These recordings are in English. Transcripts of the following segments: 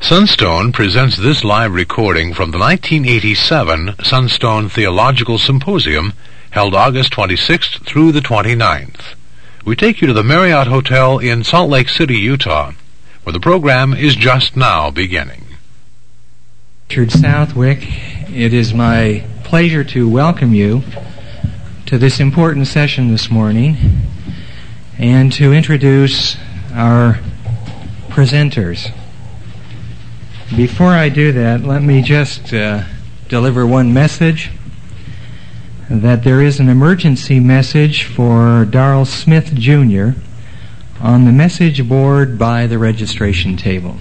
Sunstone presents this live recording from the 1987 Sunstone Theological Symposium, held August 26th through the 29th. We take you to the Marriott Hotel in Salt Lake City, Utah, where the program is just now beginning. Richard Southwick, it is my pleasure to welcome you to this important session this morning and to introduce our presenters. Before I do that, let me just deliver one message, that there is an emergency message for Darrell Smith, Jr. on the message board by the registration table.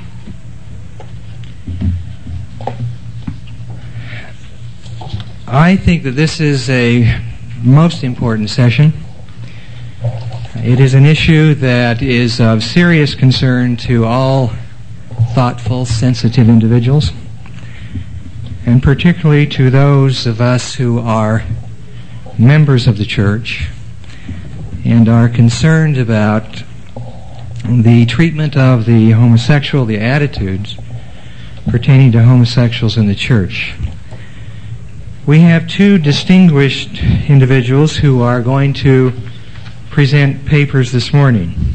I think that this is a most important session. It is an issue that is of serious concern to all thoughtful, sensitive individuals, and particularly to those of us who are members of the church and are concerned about the treatment of the homosexual, the attitudes pertaining to homosexuals in the church. We have two distinguished individuals who are going to present papers this morning.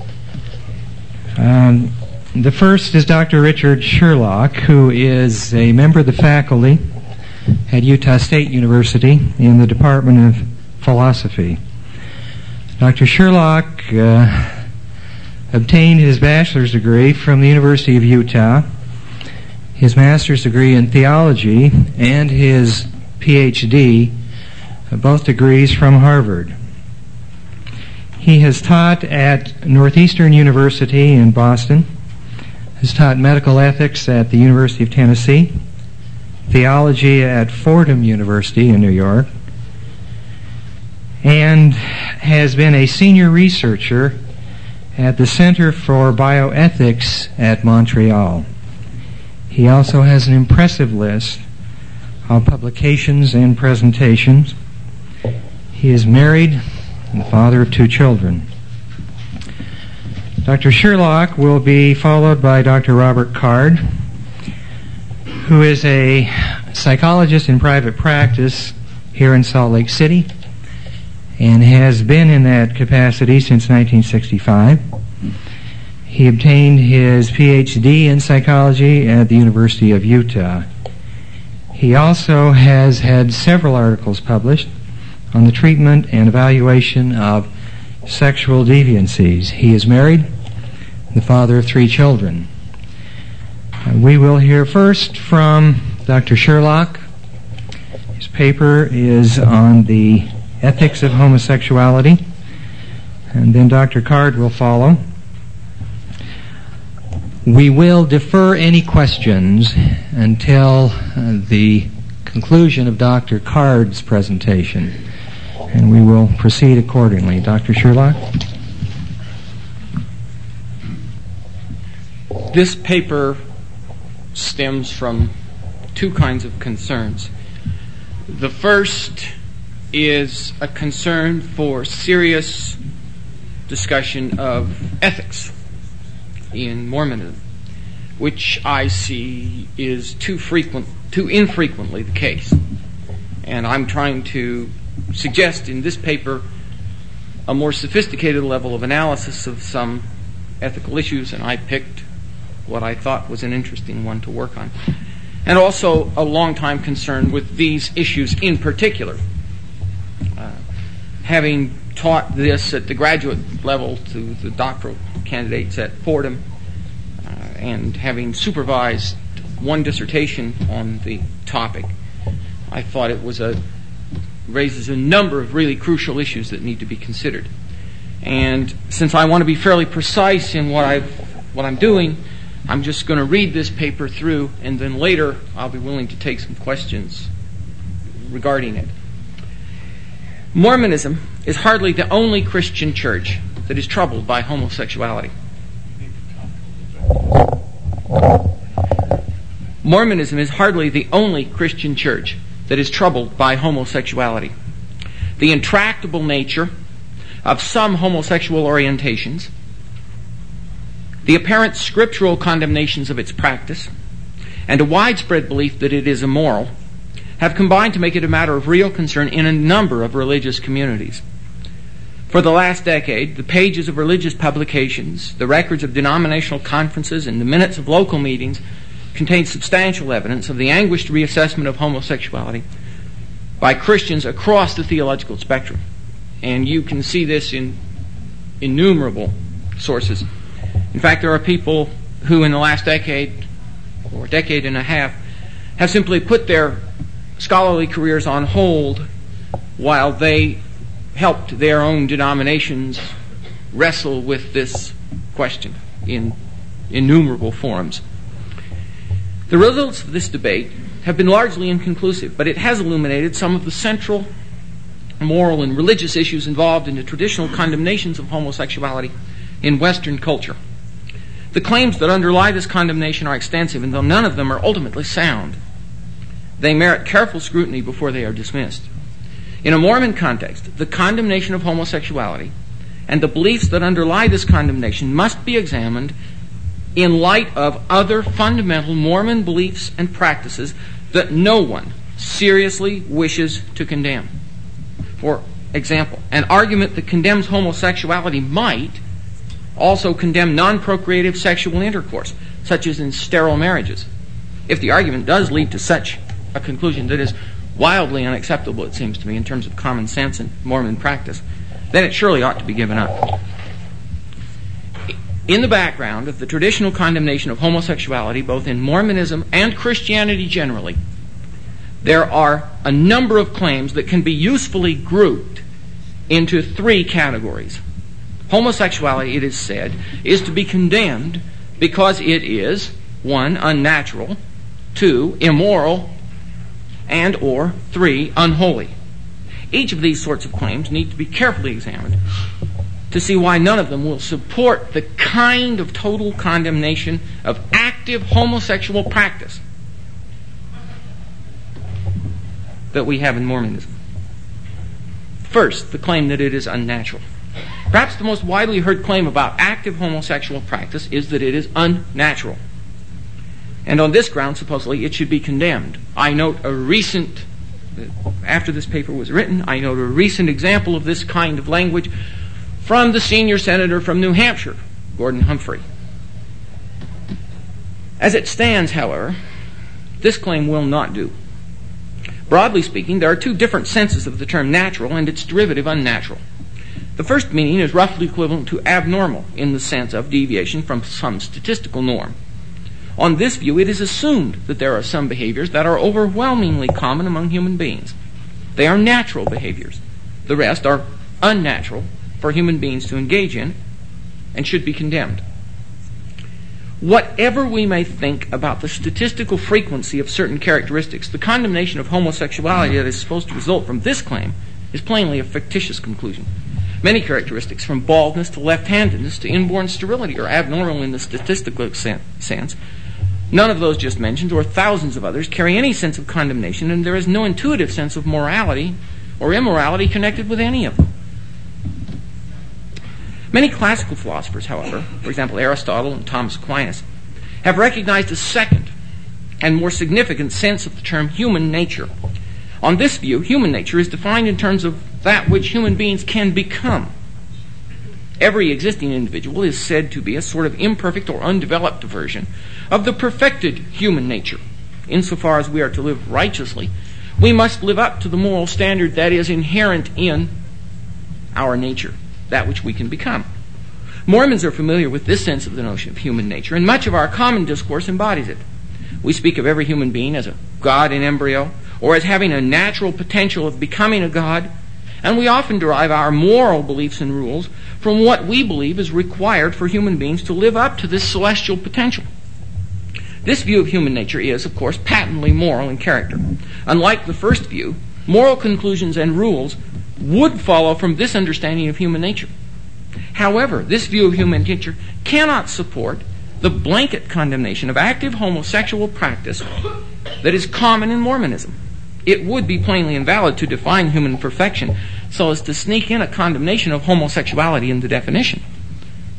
The first is Dr. Richard Sherlock, who is a member of the faculty at Utah State University in the Department of Philosophy. Dr. Sherlock obtained his bachelor's degree from the University of Utah, his master's degree in theology, and his PhD, both degrees from Harvard. He has taught at Northeastern University in Boston, has taught medical ethics at the University of Tennessee, theology at Fordham University in New York, and has been a senior researcher at the Center for Bioethics at Montreal. He also has an impressive list of publications and presentations. He is married and the father of two children. Dr. Sherlock will be followed by Dr. Robert Card, who is a psychologist in private practice here in Salt Lake City and has been in that capacity since 1965. He obtained his PhD in psychology at the University of Utah. He also has had several articles published on the treatment and evaluation of sexual deviancies. He is married, the father of three children. We will hear first from Dr. Sherlock. His paper is on the ethics of homosexuality, and then Dr. Card will follow. We will defer any questions until the conclusion of Dr. Card's presentation, and we will proceed accordingly. Dr. Sherlock? This paper stems from two kinds of concerns. The first is a concern for serious discussion of ethics in Mormonism, which I see is too infrequently the case. And I'm trying to suggest in this paper a more sophisticated level of analysis of some ethical issues, and I picked what I thought was an interesting one to work on. And also a long-time concern with these issues in particular. Having taught this at the graduate level to the doctoral candidates at Fordham, and having supervised one dissertation on the topic, I thought it raises a number of really crucial issues that need to be considered. And since I want to be fairly precise in what I'm doing, I'm just going to read this paper through, and then later I'll be willing to take some questions regarding it. Mormonism is hardly the only Christian church that is troubled by homosexuality. Mormonism is hardly the only Christian church that is troubled by homosexuality. The intractable nature of some homosexual orientations the apparent scriptural condemnations of its practice, and a widespread belief that it is immoral have combined to make it a matter of real concern in a number of religious communities. For the last decade, the pages of religious publications, the records of denominational conferences, and the minutes of local meetings contain substantial evidence of the anguished reassessment of homosexuality by Christians across the theological spectrum. And you can see this in innumerable sources. In fact, there are people who in the last decade or decade and a half have simply put their scholarly careers on hold while they helped their own denominations wrestle with this question in innumerable forums. The results of this debate have been largely inconclusive, but it has illuminated some of the central moral and religious issues involved in the traditional condemnations of homosexuality in Western culture. The claims that underlie this condemnation are extensive, and though none of them are ultimately sound, they merit careful scrutiny before they are dismissed. In a Mormon context, the condemnation of homosexuality and the beliefs that underlie this condemnation must be examined in light of other fundamental Mormon beliefs and practices that no one seriously wishes to condemn. For example, an argument that condemns homosexuality might also condemn non-procreative sexual intercourse, such as in sterile marriages. If the argument does lead to such a conclusion that is wildly unacceptable, it seems to me, in terms of common sense and Mormon practice, then it surely ought to be given up. In the background of the traditional condemnation of homosexuality, both in Mormonism and Christianity generally, there are a number of claims that can be usefully grouped into three categories. Homosexuality, it is said, is to be condemned because it is, 1, unnatural, 2, immoral, and or 3, unholy. Each of these sorts of claims need to be carefully examined to see why none of them will support the kind of total condemnation of active homosexual practice that we have in Mormonism. First, the claim that it is unnatural. Perhaps the most widely heard claim about active homosexual practice is that it is unnatural. And on this ground, supposedly, it should be condemned. After this paper was written, I note a recent example of this kind of language from the senior senator from New Hampshire, Gordon Humphrey. As it stands, however, this claim will not do. Broadly speaking, there are two different senses of the term natural and its derivative unnatural. The first meaning is roughly equivalent to abnormal in the sense of deviation from some statistical norm. On this view, it is assumed that there are some behaviors that are overwhelmingly common among human beings. They are natural behaviors. The rest are unnatural for human beings to engage in and should be condemned. Whatever we may think about the statistical frequency of certain characteristics, the condemnation of homosexuality that is supposed to result from this claim is plainly a fictitious conclusion. Many characteristics, from baldness to left-handedness to inborn sterility, are abnormal in the statistical sense. None of those just mentioned, or thousands of others, carry any sense of condemnation, and there is no intuitive sense of morality or immorality connected with any of them. Many classical philosophers, however, for example Aristotle and Thomas Aquinas, have recognized a second and more significant sense of the term human nature. On this view, human nature is defined in terms of that which human beings can become. Every existing individual is said to be a sort of imperfect or undeveloped version of the perfected human nature. Insofar as we are to live righteously, we must live up to the moral standard that is inherent in our nature, that which we can become. Mormons are familiar with this sense of the notion of human nature, and much of our common discourse embodies it. We speak of every human being as a god in embryo, or as having a natural potential of becoming a god, and we often derive our moral beliefs and rules from what we believe is required for human beings to live up to this celestial potential. This view of human nature is, of course, patently moral in character. Unlike the first view, moral conclusions and rules would follow from this understanding of human nature. However, this view of human nature cannot support the blanket condemnation of active homosexual practice that is common in Mormonism. It would be plainly invalid to define human perfection so as to sneak in a condemnation of homosexuality in the definition.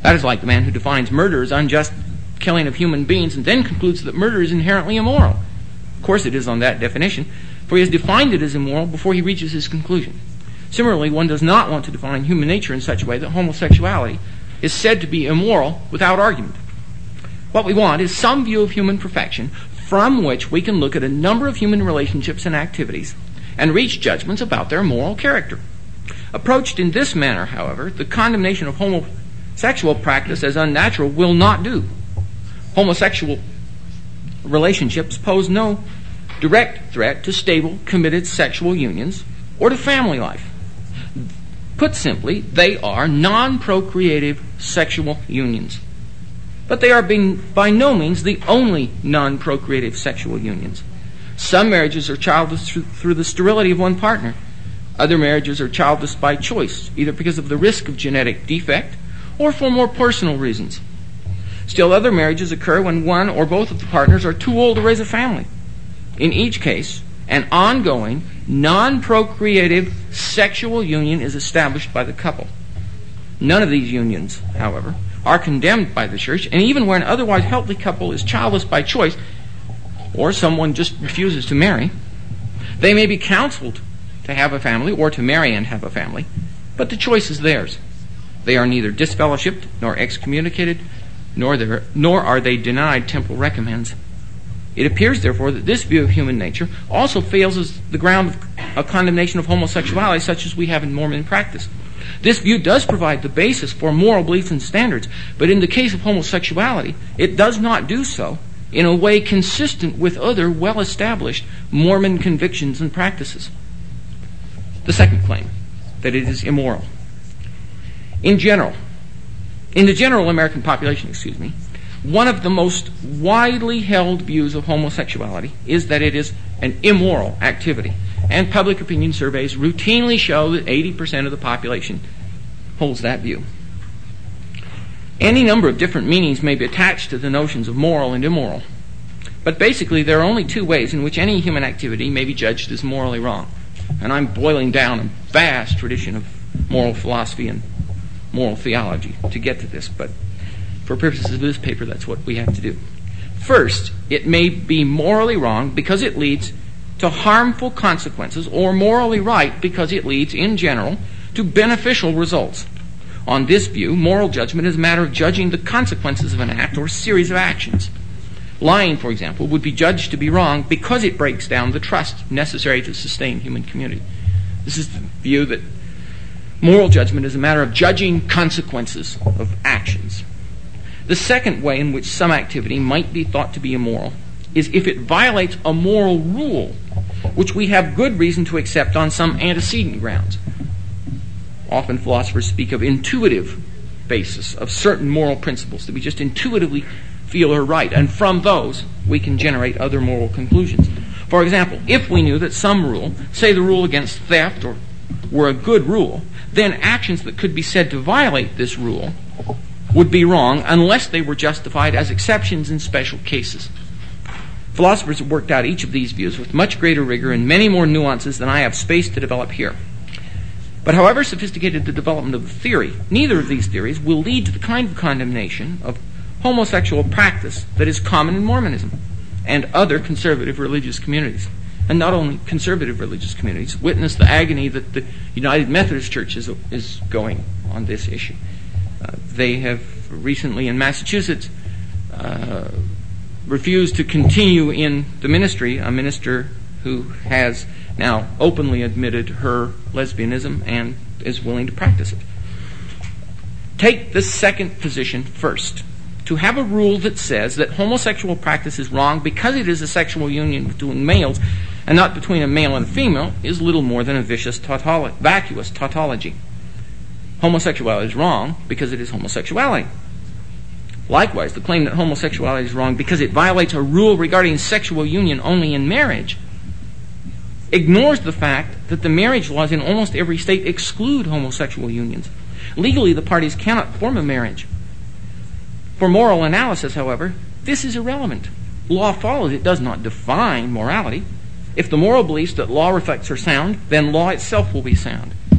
That is like the man who defines murder as unjust killing of human beings and then concludes that murder is inherently immoral. Of course it is on that definition, for he has defined it as immoral before he reaches his conclusion. Similarly, one does not want to define human nature in such a way that homosexuality is said to be immoral without argument. What we want is some view of human perfection from which we can look at a number of human relationships and activities and reach judgments about their moral character. Approached in this manner, however, the condemnation of homosexual practice as unnatural will not do. Homosexual relationships pose no direct threat to stable, committed sexual unions or to family life. Put simply, they are non-procreative sexual unions. But they are by no means the only non-procreative sexual unions. Some marriages are childless through the sterility of one partner. Other marriages are childless by choice, either because of the risk of genetic defect or for more personal reasons. Still, other marriages occur when one or both of the partners are too old to raise a family. In each case, an ongoing, non-procreative sexual union is established by the couple. None of these unions, however, are condemned by the church, and even where an otherwise healthy couple is childless by choice, or someone just refuses to marry, they may be counseled to have a family or to marry and have a family, but the choice is theirs. They are neither disfellowshipped nor excommunicated, nor are they denied temporal recompense. It appears, therefore, that this view of human nature also fails as the ground of a condemnation of homosexuality such as we have in Mormon practice. This view does provide the basis for moral beliefs and standards, but in the case of homosexuality, it does not do so in a way consistent with other well-established Mormon convictions and practices. The second claim, that it is immoral. In the general American population, one of the most widely held views of homosexuality is that it is an immoral activity. And public opinion surveys routinely show that 80% of the population holds that view. Any number of different meanings may be attached to the notions of moral and immoral. But basically, there are only two ways in which any human activity may be judged as morally wrong. And I'm boiling down a vast tradition of moral philosophy and moral theology to get to this, but for purposes of this paper, that's what we have to do. First, it may be morally wrong because it leads to harmful consequences, or morally right because it leads, in general, to beneficial results. On this view, moral judgment is a matter of judging the consequences of an act or series of actions. Lying, for example, would be judged to be wrong because it breaks down the trust necessary to sustain human community. This is the view that moral judgment is a matter of judging consequences of actions. The second way in which some activity might be thought to be immoral is if it violates a moral rule, which we have good reason to accept on some antecedent grounds. Often philosophers speak of intuitive basis of certain moral principles that we just intuitively feel are right, and from those we can generate other moral conclusions. For example, if we knew that some rule, say the rule against theft, were a good rule, then actions that could be said to violate this rule would be wrong unless they were justified as exceptions in special cases. Philosophers have worked out each of these views with much greater rigor and many more nuances than I have space to develop here. But however sophisticated the development of the theory, neither of these theories will lead to the kind of condemnation of homosexual practice that is common in Mormonism and other conservative religious communities. And not only conservative religious communities witness the agony that the United Methodist Church is going on this issue. They have recently in Massachusetts refused to continue in the ministry, a minister who has now openly admitted her lesbianism and is willing to practice it. Take the second position first. To have a rule that says that homosexual practice is wrong because it is a sexual union between males and not between a male and a female is little more than a vacuous tautology. Homosexuality is wrong because it is homosexuality. Likewise, the claim that homosexuality is wrong because it violates a rule regarding sexual union only in marriage ignores the fact that the marriage laws in almost every state exclude homosexual unions. Legally, the parties cannot form a marriage. For moral analysis, however, this is irrelevant. Law follows, it does not define morality. If the moral beliefs that law reflects are sound, then law itself will be sound.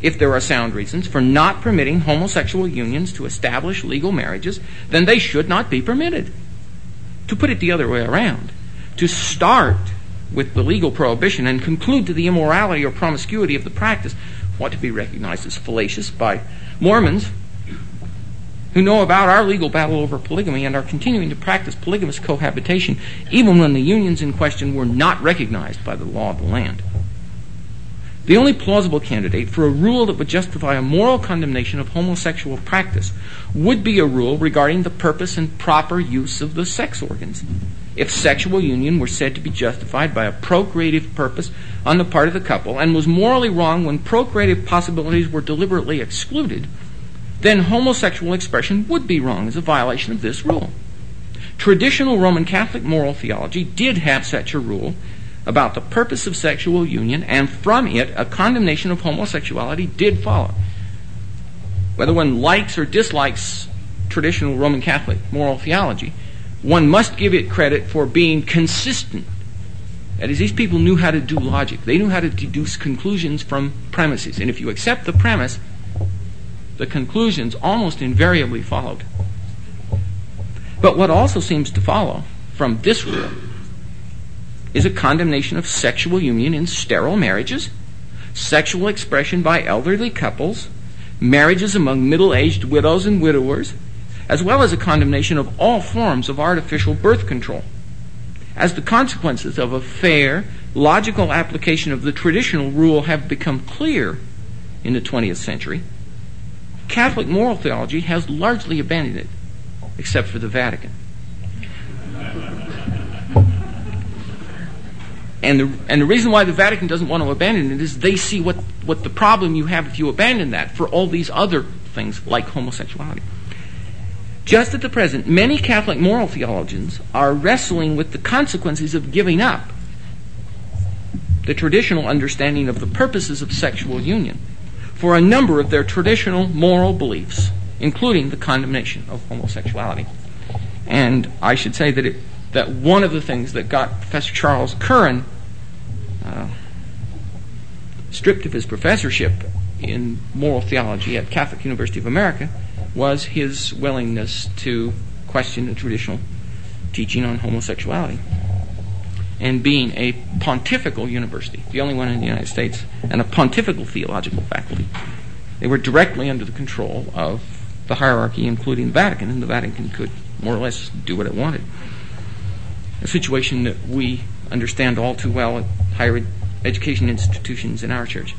if there are sound reasons for not permitting homosexual unions to establish legal marriages, then they should not be permitted. To put it the other way around, to start with the legal prohibition and conclude to the immorality or promiscuity of the practice ought to be recognized as fallacious by Mormons who know about our legal battle over polygamy and are continuing to practice polygamous cohabitation even when the unions in question were not recognized by the law of the land. The only plausible candidate for a rule that would justify a moral condemnation of homosexual practice would be a rule regarding the purpose and proper use of the sex organs. If sexual union were said to be justified by a procreative purpose on the part of the couple and was morally wrong when procreative possibilities were deliberately excluded, then homosexual expression would be wrong as a violation of this rule. Traditional Roman Catholic moral theology did have such a rule about the purpose of sexual union, and from it a condemnation of homosexuality did follow. Whether one likes or dislikes traditional Roman Catholic moral theology, one must give it credit for being consistent. That is, these people knew how to do logic. They knew how to deduce conclusions from premises. And if you accept the premise, the conclusions almost invariably followed. But what also seems to follow from this rule is a condemnation of sexual union in sterile marriages, sexual expression by elderly couples, marriages among middle-aged widows and widowers, as well as a condemnation of all forms of artificial birth control. As the consequences of a fair, logical application of the traditional rule have become clear in the 20th century, Catholic moral theology has largely abandoned it, except for the Vatican. And the reason why the Vatican doesn't want to abandon it is they see what the problem you have if you abandon that for all these other things like homosexuality. Just at the present, many Catholic moral theologians are wrestling with the consequences of giving up the traditional understanding of the purposes of sexual union for a number of their traditional moral beliefs, including the condemnation of homosexuality. And I should say that one of the things that got Professor Charles Curran stripped of his professorship in moral theology at Catholic University of America was his willingness to question the traditional teaching on homosexuality. And being a pontifical university, the only one in the United States, and a pontifical theological faculty, they were directly under the control of the hierarchy, including the Vatican, and the Vatican could more or less do what it wanted. A situation that we understand all too well at higher education institutions in our church.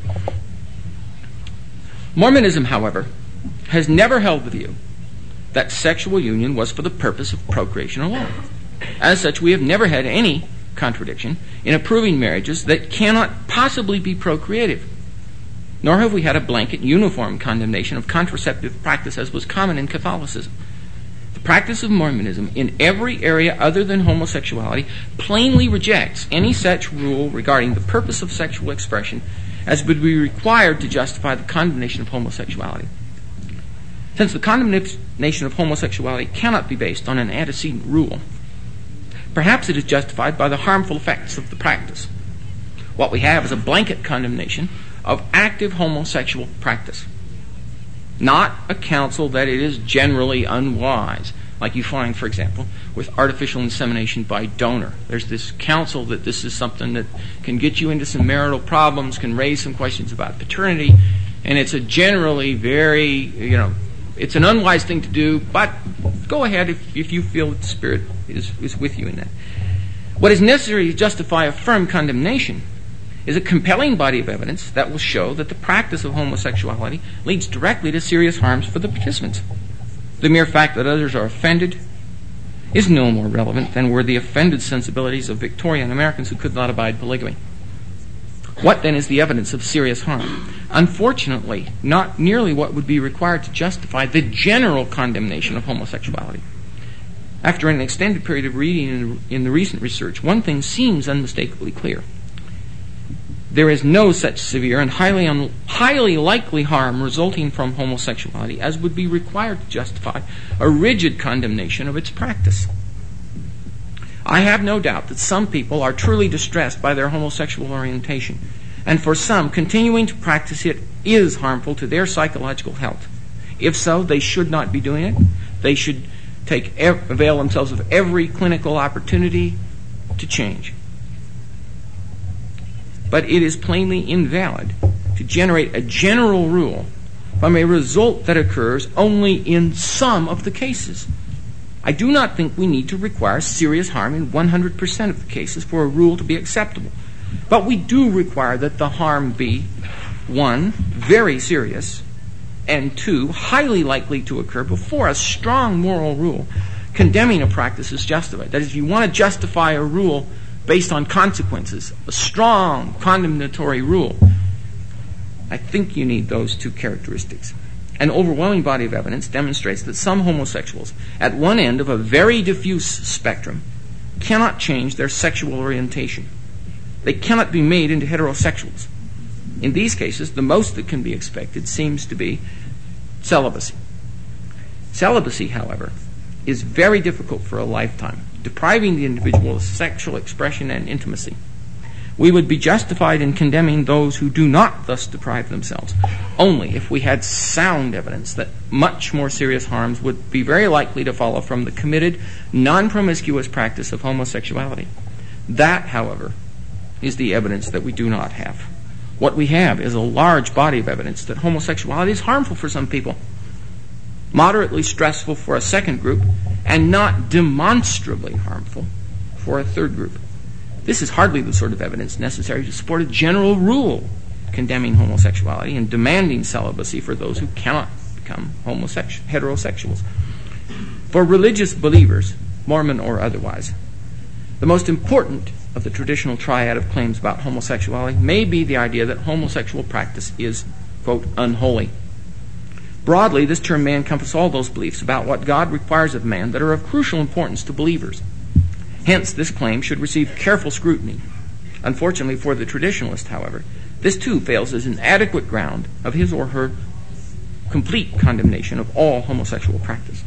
Mormonism, however, has never held the view that sexual union was for the purpose of procreation alone. As such, we have never had any contradiction in approving marriages that cannot possibly be procreative, nor have we had a blanket uniform condemnation of contraceptive practice as was common in Catholicism. The practice of Mormonism in every area other than homosexuality plainly rejects any such rule regarding the purpose of sexual expression as would be required to justify the condemnation of homosexuality. Since the condemnation of homosexuality cannot be based on an antecedent rule, perhaps it is justified by the harmful effects of the practice. What we have is a blanket condemnation of active homosexual practice, not a counsel that it is generally unwise, like you find, for example, with artificial insemination by donor. There's this counsel that this is something that can get you into some marital problems, can raise some questions about paternity, and it's a generally very, it's an unwise thing to do, but go ahead if you feel that the Spirit is with you in that. What is necessary to justify a firm condemnation is a compelling body of evidence that will show that the practice of homosexuality leads directly to serious harms for the participants. The mere fact that others are offended is no more relevant than were the offended sensibilities of Victorian Americans who could not abide polygamy. What then is the evidence of serious harm? Unfortunately, not nearly what would be required to justify the general condemnation of homosexuality. After an extended period of reading in the recent research, one thing seems unmistakably clear. There is no such severe and highly likely harm resulting from homosexuality as would be required to justify a rigid condemnation of its practice. I have no doubt that some people are truly distressed by their homosexual orientation, and for some, continuing to practice it is harmful to their psychological health. If so, they should not be doing it. They should avail themselves of every clinical opportunity to change. But it is plainly invalid to generate a general rule from a result that occurs only in some of the cases. I do not think we need to require serious harm in 100% of the cases for a rule to be acceptable. But we do require that the harm be, 1, very serious, and 2, highly likely to occur before a strong moral rule condemning a practice is justified. That is, if you want to justify a rule based on consequences, a strong condemnatory rule, I think you need those two characteristics. An overwhelming body of evidence demonstrates that some homosexuals at one end of a very diffuse spectrum cannot change their sexual orientation. They cannot be made into heterosexuals. In these cases, the most that can be expected seems to be celibacy. Celibacy, however, is very difficult for a lifetime, depriving the individual of sexual expression and intimacy. We would be justified in condemning those who do not thus deprive themselves only if we had sound evidence that much more serious harms would be very likely to follow from the committed, non-promiscuous practice of homosexuality. That, however, is the evidence that we do not have. What we have is a large body of evidence that homosexuality is harmful for some people, moderately stressful for a second group, and not demonstrably harmful for a third group. This is hardly the sort of evidence necessary to support a general rule condemning homosexuality and demanding celibacy for those who cannot become heterosexuals. For religious believers, Mormon or otherwise, the most important of the traditional triad of claims about homosexuality may be the idea that homosexual practice is, quote, unholy. Broadly, this term may encompass all those beliefs about what God requires of man that are of crucial importance to believers. Hence, this claim should receive careful scrutiny. Unfortunately for the traditionalist, however, this too fails as an adequate ground of his or her complete condemnation of all homosexual practice.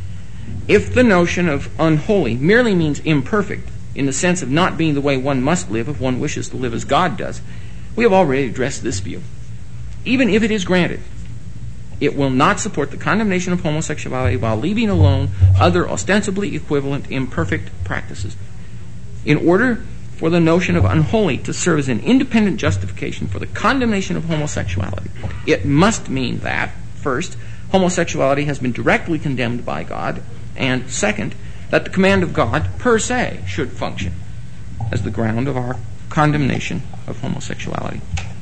If the notion of unholy merely means imperfect, in the sense of not being the way one must live if one wishes to live as God does, we have already addressed this view. Even if it is granted, it will not support the condemnation of homosexuality while leaving alone other ostensibly equivalent imperfect practices. In order for the notion of unholy to serve as an independent justification for the condemnation of homosexuality, it must mean that, first, homosexuality has been directly condemned by God, and second, that the command of God per se should function as the ground of our condemnation of homosexuality.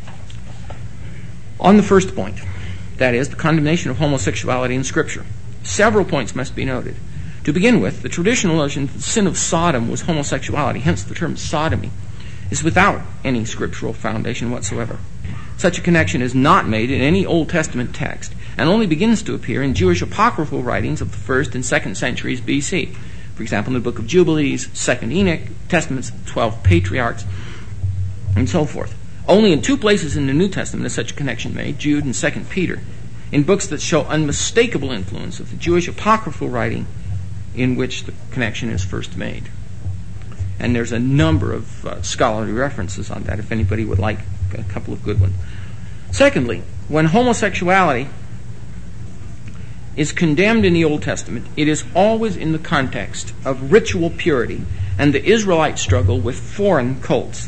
On the first point, that is, the condemnation of homosexuality in Scripture, several points must be noted. To begin with, the traditional notion that the sin of Sodom was homosexuality, hence the term sodomy, is without any scriptural foundation whatsoever. Such a connection is not made in any Old Testament text and only begins to appear in Jewish apocryphal writings of the 1st and 2nd centuries B.C. For example, in the Book of Jubilees, 2nd Enoch, Testaments of 12 patriarchs, and so forth. Only in two places in the New Testament is such a connection made, Jude and 2 Peter, in books that show unmistakable influence of the Jewish apocryphal writing in which the connection is first made. And there's a number of scholarly references on that, if anybody would like a couple of good ones. Secondly, when homosexuality is condemned in the Old Testament, it is always in the context of ritual purity and the Israelite struggle with foreign cults.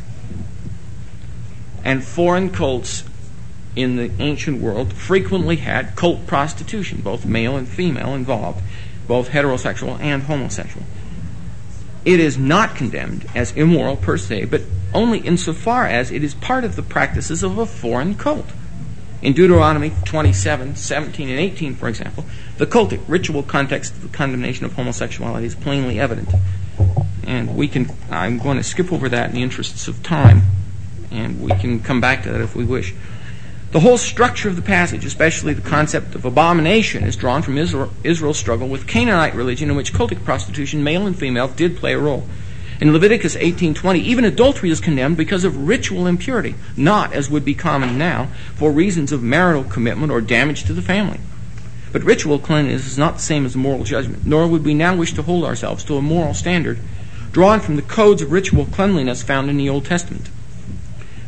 And foreign cults in the ancient world frequently had cult prostitution, both male and female involved, both heterosexual and homosexual. It is not condemned as immoral per se, but only insofar as it is part of the practices of a foreign cult. In Deuteronomy 27, 17, and 18, for example, the cultic ritual context of the condemnation of homosexuality is plainly evident. And I'm going to skip over that in the interests of time, and we can come back to that if we wish. The whole structure of the passage, especially the concept of abomination, is drawn from Israel's struggle with Canaanite religion, in which cultic prostitution, male and female, did play a role. In Leviticus 18:20, even adultery is condemned because of ritual impurity, not, as would be common now, for reasons of marital commitment or damage to the family. But ritual cleanliness is not the same as moral judgment, nor would we now wish to hold ourselves to a moral standard drawn from the codes of ritual cleanliness found in the Old Testament.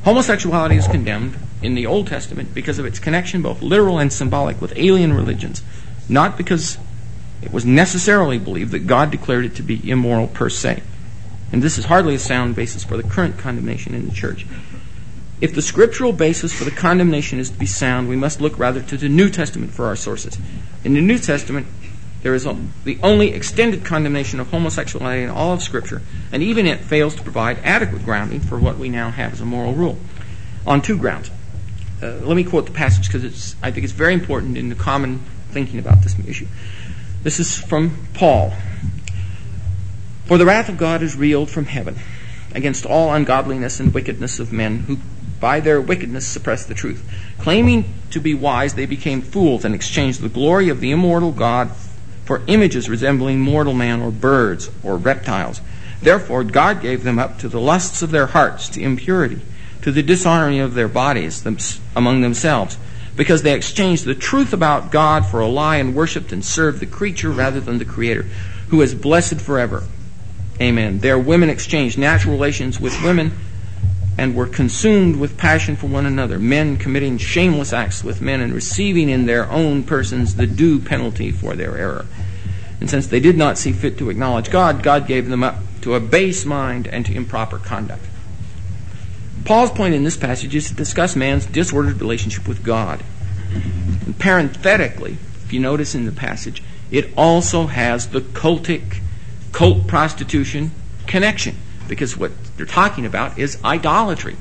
Homosexuality is condemned in the Old Testament because of its connection, both literal and symbolic, with alien religions, not because it was necessarily believed that God declared it to be immoral per se. And this is hardly a sound basis for the current condemnation in the church. If the scriptural basis for the condemnation is to be sound, we must look rather to the New Testament for our sources. In the New Testament, there is the only extended condemnation of homosexuality in all of Scripture, and even it fails to provide adequate grounding for what we now have as a moral rule, on two grounds. Let me quote the passage because I think it's very important in the common thinking about this issue. This is from Paul. For the wrath of God is revealed from heaven against all ungodliness and wickedness of men who by their wickedness suppress the truth. Claiming to be wise, they became fools and exchanged the glory of the immortal God for images resembling mortal man or birds or reptiles. Therefore God gave them up to the lusts of their hearts, to impurity, to the dishonoring of their bodies among themselves, because they exchanged the truth about God for a lie and worshipped and served the creature rather than the Creator, who is blessed forever. Amen. Their women exchanged natural relations with women and were consumed with passion for one another, men committing shameless acts with men and receiving in their own persons the due penalty for their error. And since they did not see fit to acknowledge God, God gave them up to a base mind and to improper conduct. Paul's point in this passage is to discuss man's disordered relationship with God. And parenthetically, if you notice in the passage, it also has the cult prostitution connection, because what they're talking about is idolatry,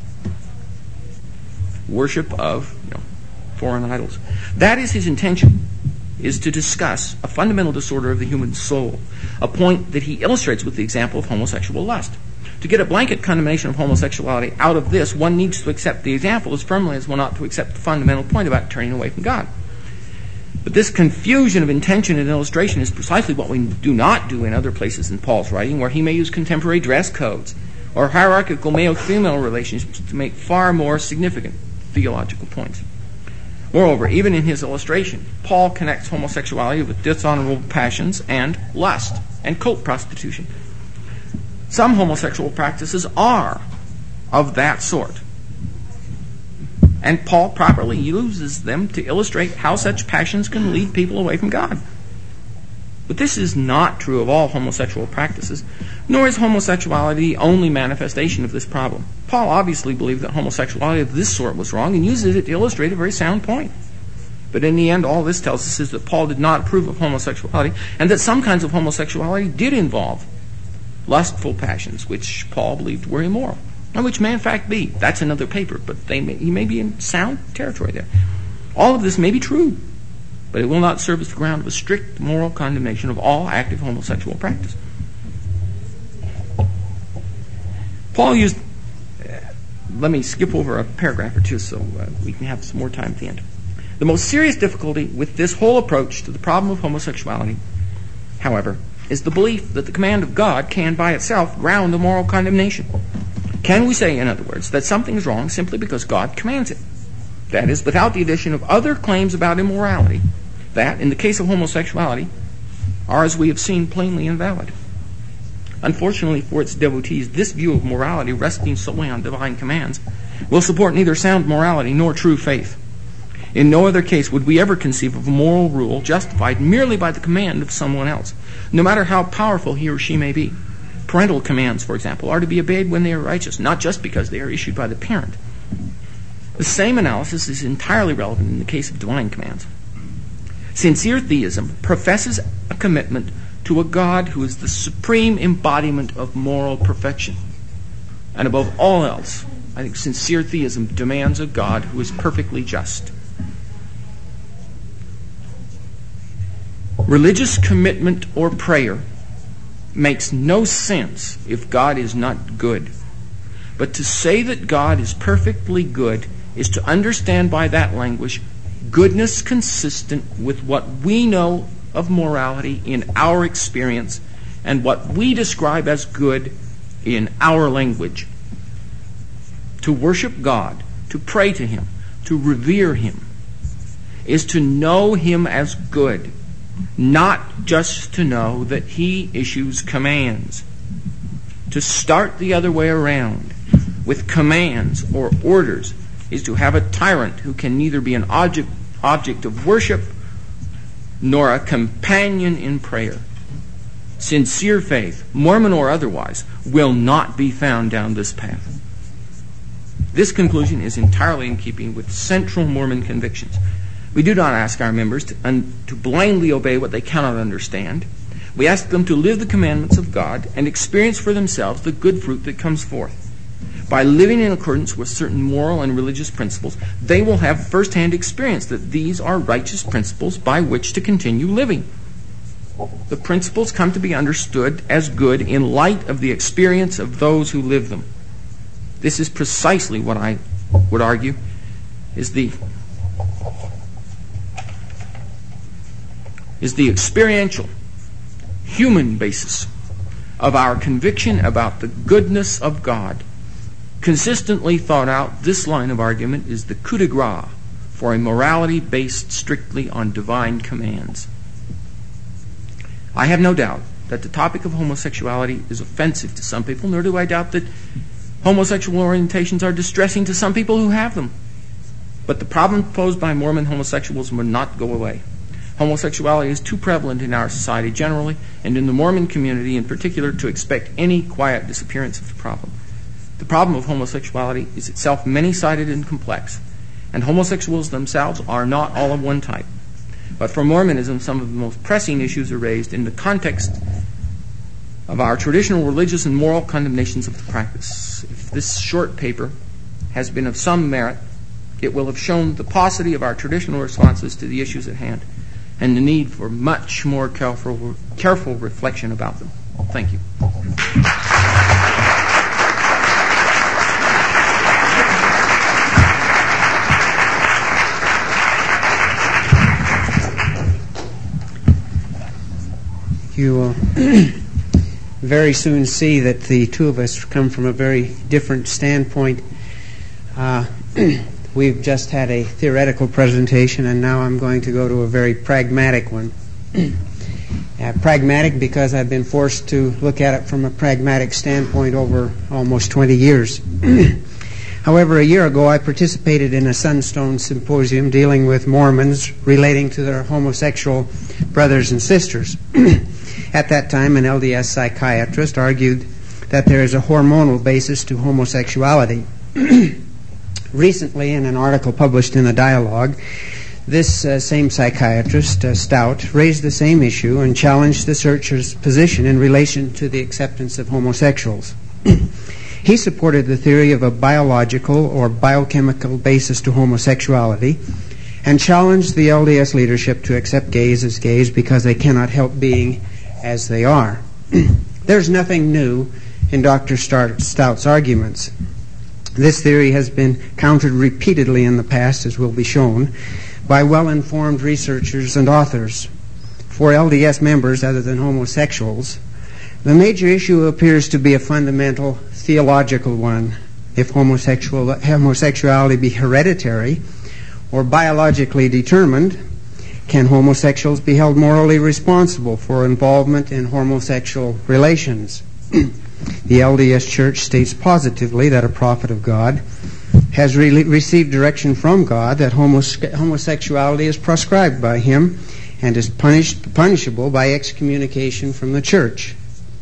worship of foreign idols. That is his intention, is to discuss a fundamental disorder of the human soul, a point that he illustrates with the example of homosexual lust. To get a blanket condemnation of homosexuality out of this, one needs to accept the example as firmly as one ought to accept the fundamental point about turning away from God. But this confusion of intention and illustration is precisely what we do not do in other places in Paul's writing, where he may use contemporary dress codes or hierarchical male-female relationships to make far more significant theological points. Moreover, even in his illustration, Paul connects homosexuality with dishonorable passions and lust and cult prostitution. Some homosexual practices are of that sort, and Paul properly uses them to illustrate how such passions can lead people away from God. But this is not true of all homosexual practices, nor is homosexuality the only manifestation of this problem. Paul obviously believed that homosexuality of this sort was wrong and uses it to illustrate a very sound point. But in the end, all this tells us is that Paul did not approve of homosexuality, and that some kinds of homosexuality did involve lustful passions, which Paul believed were immoral, and which may in fact be. That's another paper, but he may be in sound territory there. All of this may be true, but it will not serve as the ground of a strict moral condemnation of all active homosexual practice. Paul used... let me skip over a paragraph or two so we can have some more time at the end. The most serious difficulty with this whole approach to the problem of homosexuality, however, is the belief that the command of God can by itself ground a moral condemnation. Can we say, in other words, that something is wrong simply because God commands it? That is, without the addition of other claims about immorality that, in the case of homosexuality, are, as we have seen, plainly invalid. Unfortunately for its devotees, this view of morality resting solely on divine commands will support neither sound morality nor true faith. In no other case would we ever conceive of a moral rule justified merely by the command of someone else, no matter how powerful he or she may be. Parental commands, for example, are to be obeyed when they are righteous, not just because they are issued by the parent. The same analysis is entirely relevant in the case of divine commands. Sincere theism professes a commitment to a God who is the supreme embodiment of moral perfection. And above all else, I think sincere theism demands a God who is perfectly just. Religious commitment or prayer makes no sense if God is not good. But to say that God is perfectly good is to understand by that language goodness consistent with what we know of morality in our experience and what we describe as good in our language. To worship God, to pray to Him, to revere Him, is to know Him as good, not just to know that He issues commands. To start the other way around with commands or orders is to have a tyrant who can neither be an object of worship nor a companion in prayer. Sincere faith, Mormon or otherwise, will not be found down this path. This conclusion is entirely in keeping with central Mormon convictions. We do not ask our members to blindly obey what they cannot understand. We ask them to live the commandments of God and experience for themselves the good fruit that comes forth. By living in accordance with certain moral and religious principles, they will have first-hand experience that these are righteous principles by which to continue living. The principles come to be understood as good in light of the experience of those who live them. This is precisely what I would argue is the experiential, human basis of our conviction about the goodness of God. Consistently thought out, this line of argument is the coup de grace for a morality based strictly on divine commands. I have no doubt that the topic of homosexuality is offensive to some people, nor do I doubt that homosexual orientations are distressing to some people who have them. But the problem posed by Mormon homosexuals will not go away. Homosexuality is too prevalent in our society generally, and in the Mormon community in particular, to expect any quiet disappearance of the problem. The problem of homosexuality is itself many-sided and complex, and homosexuals themselves are not all of one type. But for Mormonism, some of the most pressing issues are raised in the context of our traditional religious and moral condemnations of the practice. If this short paper has been of some merit, it will have shown the paucity of our traditional responses to the issues at hand and the need for much more careful reflection about them. Thank you. You will very soon see that the two of us come from a very different standpoint. We've just had a theoretical presentation, and now I'm going to go to a very pragmatic one. Pragmatic because I've been forced to look at it from a pragmatic standpoint over almost 20 years. However, a year ago I participated in a Sunstone symposium dealing with Mormons relating to their homosexual brothers and sisters. At that time, an LDS psychiatrist argued that there is a hormonal basis to homosexuality. Recently, in an article published in the Dialogue, this same psychiatrist, Stout, raised the same issue and challenged the searcher's position in relation to the acceptance of homosexuals. He supported the theory of a biological or biochemical basis to homosexuality and challenged the LDS leadership to accept gays as gays because they cannot help being as they are. There's nothing new in Dr. Stout's arguments. This theory has been countered repeatedly in the past, as will be shown, by well-informed researchers and authors. For LDS members other than homosexuals, the major issue appears to be a fundamental theological one. If homosexuality be hereditary or biologically determined, can homosexuals be held morally responsible for involvement in homosexual relations? The LDS Church states positively that a prophet of God has received direction from God that homosexuality is proscribed by him and is punishable by excommunication from the Church.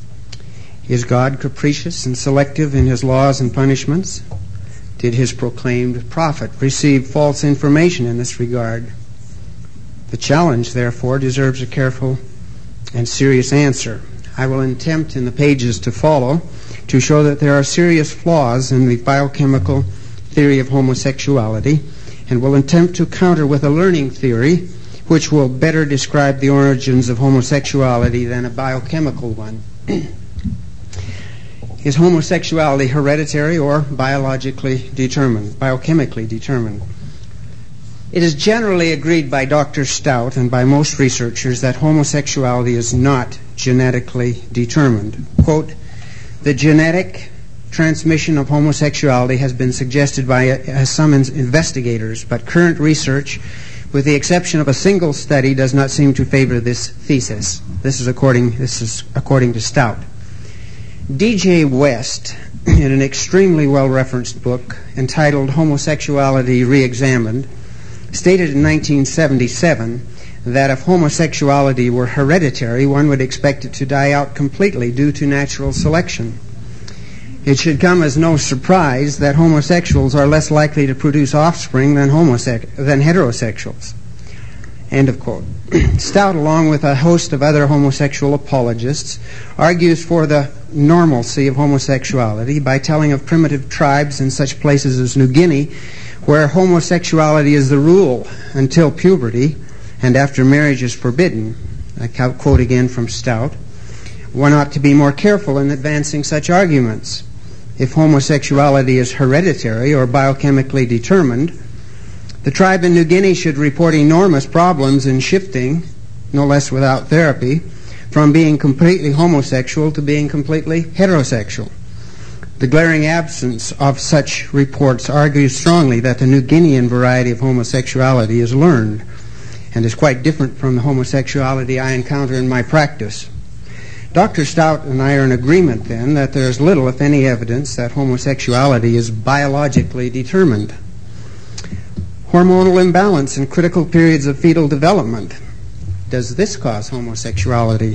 Is God capricious and selective in his laws and punishments? Did his proclaimed prophet receive false information in this regard? The challenge, therefore, deserves a careful and serious answer. I will attempt in the pages to follow to show that there are serious flaws in the biochemical theory of homosexuality, and will attempt to counter with a learning theory which will better describe the origins of homosexuality than a biochemical one. Is homosexuality hereditary or biologically determined, biochemically determined? It is generally agreed by Dr. Stout and by most researchers that homosexuality is not genetically determined. Quote, the genetic transmission of homosexuality has been suggested by some investigators, but current research, with the exception of a single study, does not seem to favor this thesis. This is according to Stout. D.J. West in an extremely well-referenced book entitled Homosexuality Re-Examined, stated in 1977 that if homosexuality were hereditary, one would expect it to die out completely due to natural selection. It should come as no surprise that homosexuals are less likely to produce offspring than heterosexuals. End of quote. Stout, along with a host of other homosexual apologists, argues for the normalcy of homosexuality by telling of primitive tribes in such places as New Guinea, where homosexuality is the rule until puberty, and after marriage is forbidden. I quote again from Stout. One ought to be more careful in advancing such arguments. If homosexuality is hereditary or biochemically determined, the tribe in New Guinea should report enormous problems in shifting, no less without therapy, from being completely homosexual to being completely heterosexual. The glaring absence of such reports argues strongly that the New Guinean variety of homosexuality is learned and is quite different from the homosexuality I encounter in my practice. Dr. Stout and I are in agreement, then, that there is little, if any, evidence that homosexuality is biologically determined. Hormonal imbalance in critical periods of fetal development. Does this cause homosexuality?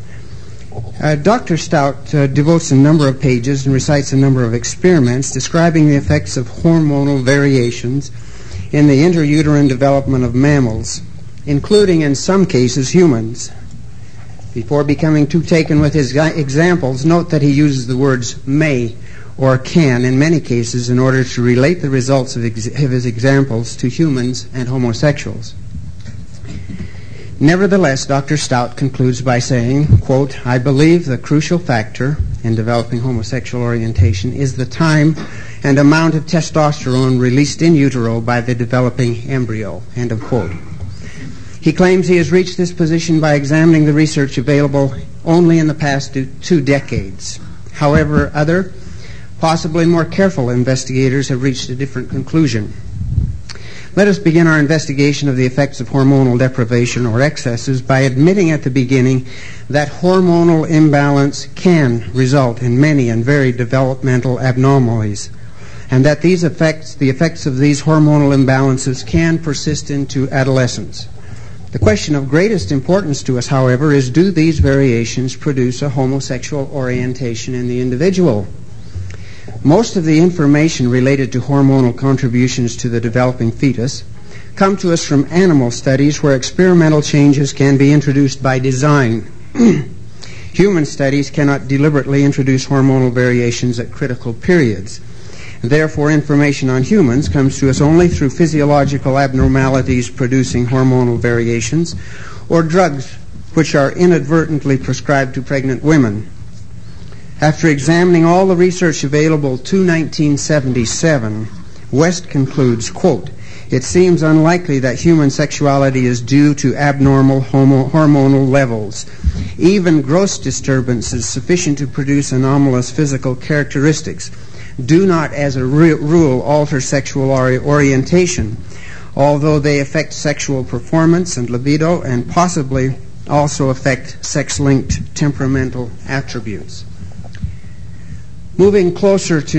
Dr. Stout devotes a number of pages and recites a number of experiments describing the effects of hormonal variations in the intrauterine development of mammals, including, in some cases, humans. Before becoming too taken with his examples, note that he uses the words may or can in many cases in order to relate the results of his examples to humans and homosexuals. Nevertheless, Dr. Stout concludes by saying, quote, I believe the crucial factor in developing homosexual orientation is the time and amount of testosterone released in utero by the developing embryo, end of quote. He claims he has reached this position by examining the research available only in the past 2 decades. However, other, possibly more careful investigators have reached a different conclusion. Let us begin our investigation of the effects of hormonal deprivation or excesses by admitting at the beginning that hormonal imbalance can result in many and very developmental abnormalities, and that the effects of these hormonal imbalances can persist into adolescence. The question of greatest importance to us, however, is, do these variations produce a homosexual orientation in the individual? Most of the information related to hormonal contributions to the developing fetus come to us from animal studies where experimental changes can be introduced by design. Human studies cannot deliberately introduce hormonal variations at critical periods. Therefore, information on humans comes to us only through physiological abnormalities producing hormonal variations or drugs which are inadvertently prescribed to pregnant women. After examining all the research available to 1977, West concludes, quote, it seems unlikely that human sexuality is due to abnormal hormonal levels. Even gross disturbances sufficient to produce anomalous physical characteristics do not, as a rule, alter sexual orientation, although they affect sexual performance and libido and possibly also affect sex-linked temperamental attributes. Moving closer to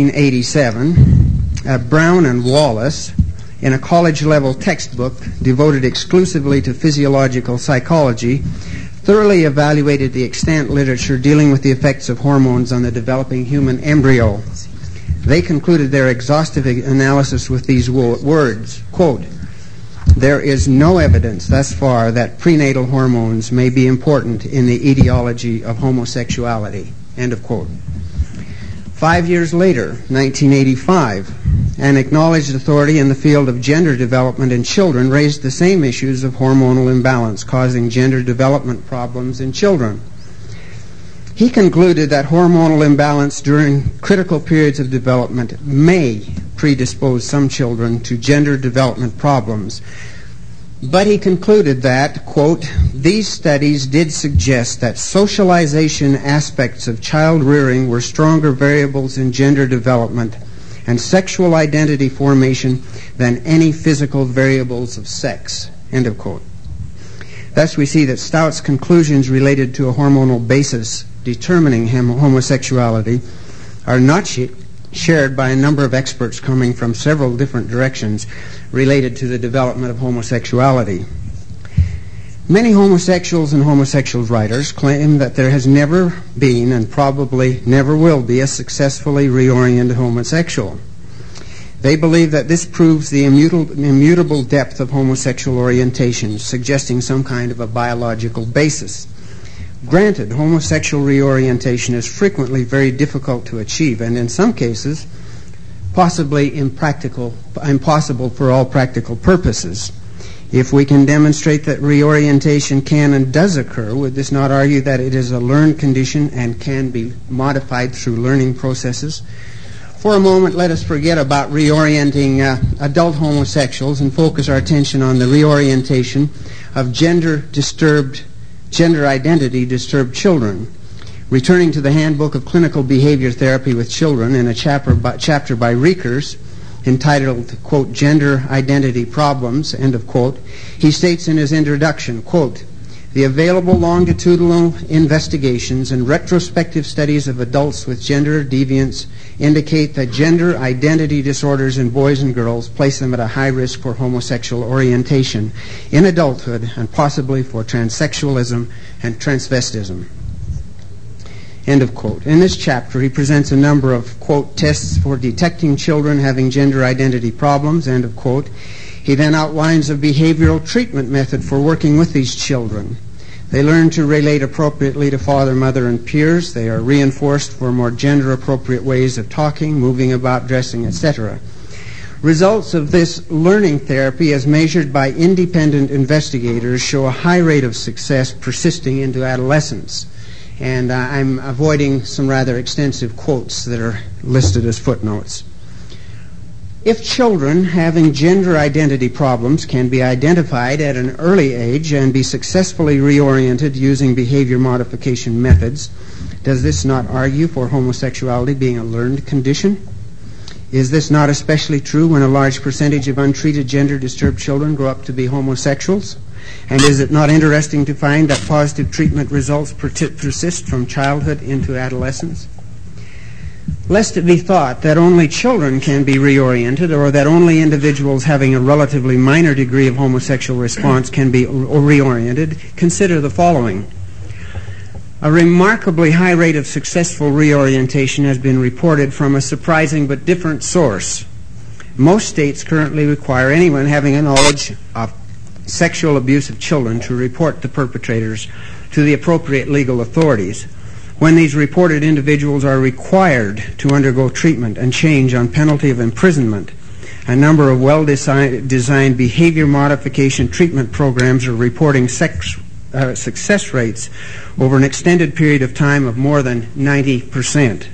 1987, Brown and Wallace, in a college-level textbook devoted exclusively to physiological psychology, thoroughly evaluated the extant literature dealing with the effects of hormones on the developing human embryo. They concluded their exhaustive analysis with these words, quote, there is no evidence thus far that prenatal hormones may be important in the etiology of homosexuality, end of quote. 5 years later, 1985, an acknowledged authority in the field of gender development in children raised the same issues of hormonal imbalance causing gender development problems in children. He concluded that hormonal imbalance during critical periods of development may predispose some children to gender development problems. But he concluded that, quote, these studies did suggest that socialization aspects of child rearing were stronger variables in gender development and sexual identity formation than any physical variables of sex, end of quote. Thus we see that Stout's conclusions related to a hormonal basis determining homosexuality are not shared by a number of experts coming from several different directions related to the development of homosexuality. Many homosexuals and homosexual writers claim that there has never been and probably never will be a successfully reoriented homosexual. They believe that this proves the immutable depth of homosexual orientation, suggesting some kind of a biological basis. Granted, homosexual reorientation is frequently very difficult to achieve, and in some cases, possibly impossible for all practical purposes. If we can demonstrate that reorientation can and does occur, would this not argue that it is a learned condition and can be modified through learning processes? For a moment, let us forget about reorienting adult homosexuals and focus our attention on the reorientation of gender identity disturbed children. Returning to the Handbook of Clinical Behavior Therapy with Children in a chapter by Riekers entitled, quote, Gender Identity Problems, end of quote, he states in his introduction, quote, the available longitudinal investigations and retrospective studies of adults with gender deviance indicate that gender identity disorders in boys and girls place them at a high risk for homosexual orientation in adulthood and possibly for transsexualism and transvestism. End of quote. In this chapter, he presents a number of, quote, tests for detecting children having gender identity problems, end of quote. He then outlines a behavioral treatment method for working with these children. They learn to relate appropriately to father, mother, and peers. They are reinforced for more gender-appropriate ways of talking, moving about, dressing, etc. Results of this learning therapy, as measured by independent investigators, show a high rate of success persisting into adolescence. And I'm avoiding some rather extensive quotes that are listed as footnotes. If children having gender identity problems can be identified at an early age and be successfully reoriented using behavior modification methods, does this not argue for homosexuality being a learned condition? Is this not especially true when a large percentage of untreated gender-disturbed children grow up to be homosexuals? And is it not interesting to find that positive treatment results persist from childhood into adolescence? Lest it be thought that only children can be reoriented or that only individuals having a relatively minor degree of homosexual response can be reoriented, consider the following. A remarkably high rate of successful reorientation has been reported from a surprising but different source. Most states currently require anyone having a knowledge of sexual abuse of children to report the perpetrators to the appropriate legal authorities. When these reported individuals are required to undergo treatment and change on penalty of imprisonment, a number of well-designed behavior modification treatment programs are reporting success rates over an extended period of time of more than 90%.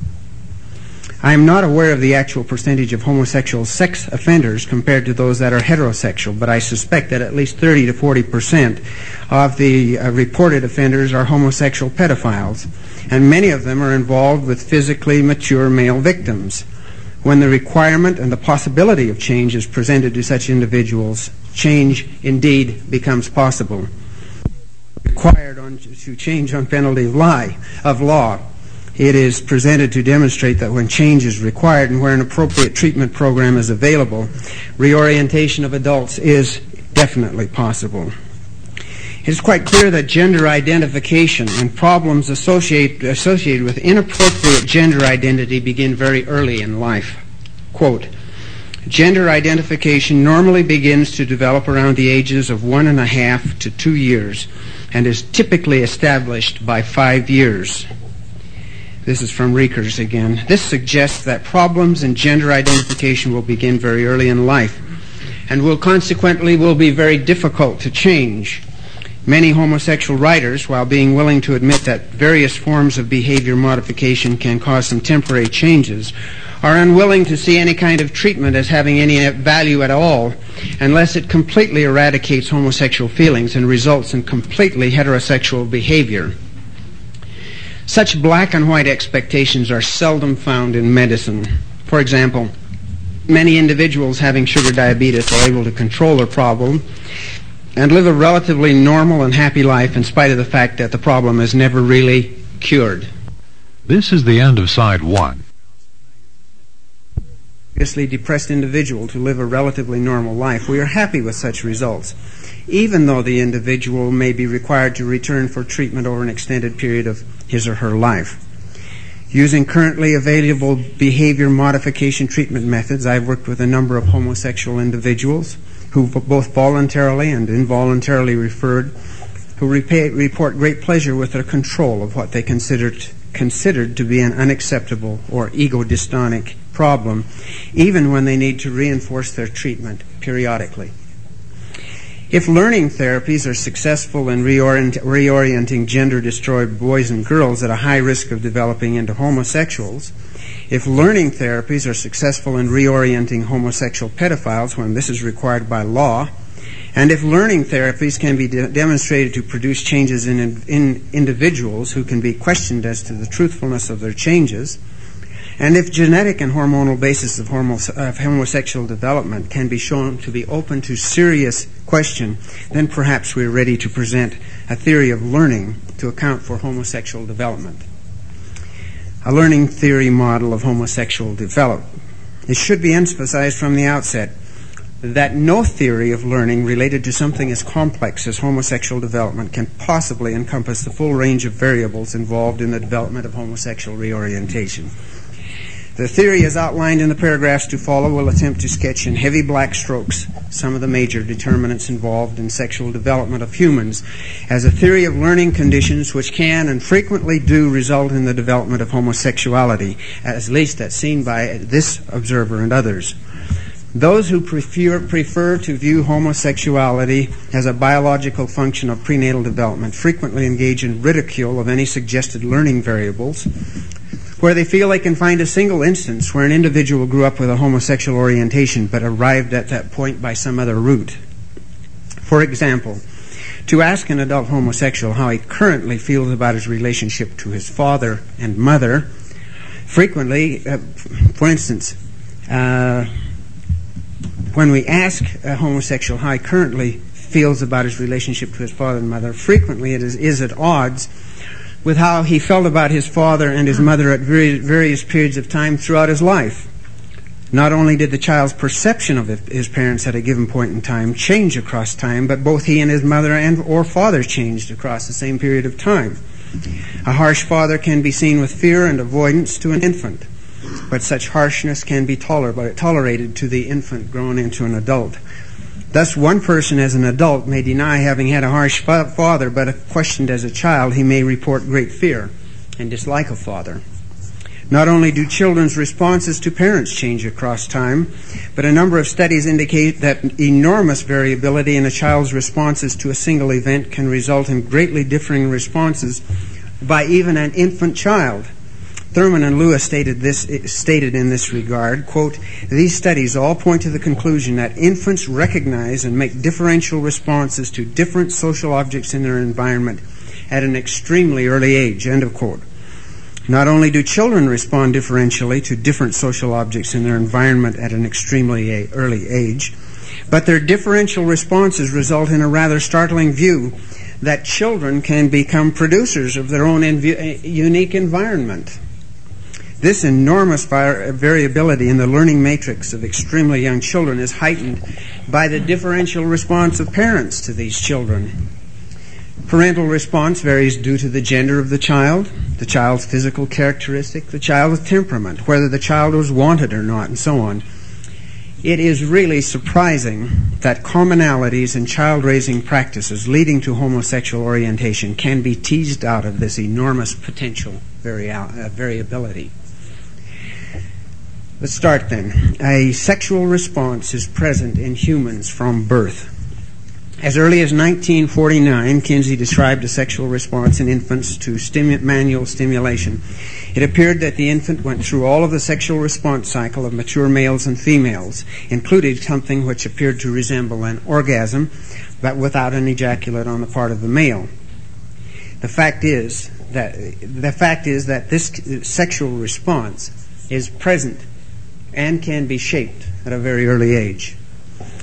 I am not aware of the actual percentage of homosexual sex offenders compared to those that are heterosexual, but I suspect that at least 30 to 40% of the reported offenders are homosexual pedophiles, and many of them are involved with physically mature male victims. When the requirement and the possibility of change is presented to such individuals, change indeed becomes possible. Required to change on penalty of law. It is presented to demonstrate that when change is required and where an appropriate treatment program is available, reorientation of adults is definitely possible. It is quite clear that gender identification and problems associated with inappropriate gender identity begin very early in life. Quote, gender identification normally begins to develop around the ages of 1.5 to 2 years and is typically established by 5 years. This is from Riekers again. This suggests that problems in gender identification will begin very early in life and will consequently be very difficult to change. Many homosexual writers, while being willing to admit that various forms of behavior modification can cause some temporary changes, are unwilling to see any kind of treatment as having any value at all unless it completely eradicates homosexual feelings and results in completely heterosexual behavior. Such black and white expectations are seldom found in medicine. For example, many individuals having sugar diabetes are able to control their problem and live a relatively normal and happy life in spite of the fact that the problem is never really cured. This is the end of side 1. Depressed individual to live a relatively normal life. We are happy with such results, even though the individual may be required to return for treatment over an extended period of his or her life. Using currently available behavior modification treatment methods, I've worked with a number of homosexual individuals who both voluntarily and involuntarily referred, who report great pleasure with their control of what they considered to be an unacceptable or ego-dystonic problem, even when they need to reinforce their treatment periodically. If learning therapies are successful in reorienting gender-destroyed boys and girls at a high risk of developing into homosexuals, if learning therapies are successful in reorienting homosexual pedophiles when this is required by law, and if learning therapies can be demonstrated to produce changes in individuals who can be questioned as to the truthfulness of their changes, and if genetic and hormonal basis of homosexual development can be shown to be open to serious question, then perhaps we are ready to present a theory of learning to account for homosexual development. A learning theory model of homosexual development. It should be emphasized from the outset that no theory of learning related to something as complex as homosexual development can possibly encompass the full range of variables involved in the development of homosexual reorientation. The theory as outlined in the paragraphs to follow will attempt to sketch in heavy black strokes some of the major determinants involved in sexual development of humans as a theory of learning conditions which can and frequently do result in the development of homosexuality, at least as seen by this observer and others. Those who prefer to view homosexuality as a biological function of prenatal development frequently engage in ridicule of any suggested learning variables, where they feel they can find a single instance where an individual grew up with a homosexual orientation but arrived at that point by some other route. For example, to ask an adult homosexual how he currently feels about his relationship to his father and mother, frequently, for instance, when we ask a homosexual how he currently feels about his relationship to his father and mother, frequently it is at odds with how he felt about his father and his mother at various periods of time throughout his life. Not only did the child's perception of his parents at a given point in time change across time, but both he and his mother and or father changed across the same period of time. A harsh father can be seen with fear and avoidance to an infant, but such harshness can be tolerated to the infant grown into an adult. Thus, one person as an adult may deny having had a harsh father, but if questioned as a child, he may report great fear and dislike of father. Not only do children's responses to parents change across time, but a number of studies indicate that enormous variability in a child's responses to a single event can result in greatly differing responses by even an infant child. Thurman and Lewis stated in this regard, quote, "These studies all point to the conclusion that infants recognize and make differential responses to different social objects in their environment at an extremely early age," end of quote. Not only do children respond differentially to different social objects in their environment at an extremely early age, but their differential responses result in a rather startling view that children can become producers of their own unique environment. This enormous variability in the learning matrix of extremely young children is heightened by the differential response of parents to these children. Parental response varies due to the gender of the child's physical characteristic, the child's temperament, whether the child was wanted or not, and so on. It is really surprising that commonalities in child-raising practices leading to homosexual orientation can be teased out of this enormous potential variability. Let's start then. A sexual response is present in humans from birth. As early as 1949, Kinsey described a sexual response in infants to manual stimulation. It appeared that the infant went through all of the sexual response cycle of mature males and females, including something which appeared to resemble an orgasm, but without an ejaculate on the part of the male. The fact is that this sexual response is present and can be shaped at a very early age.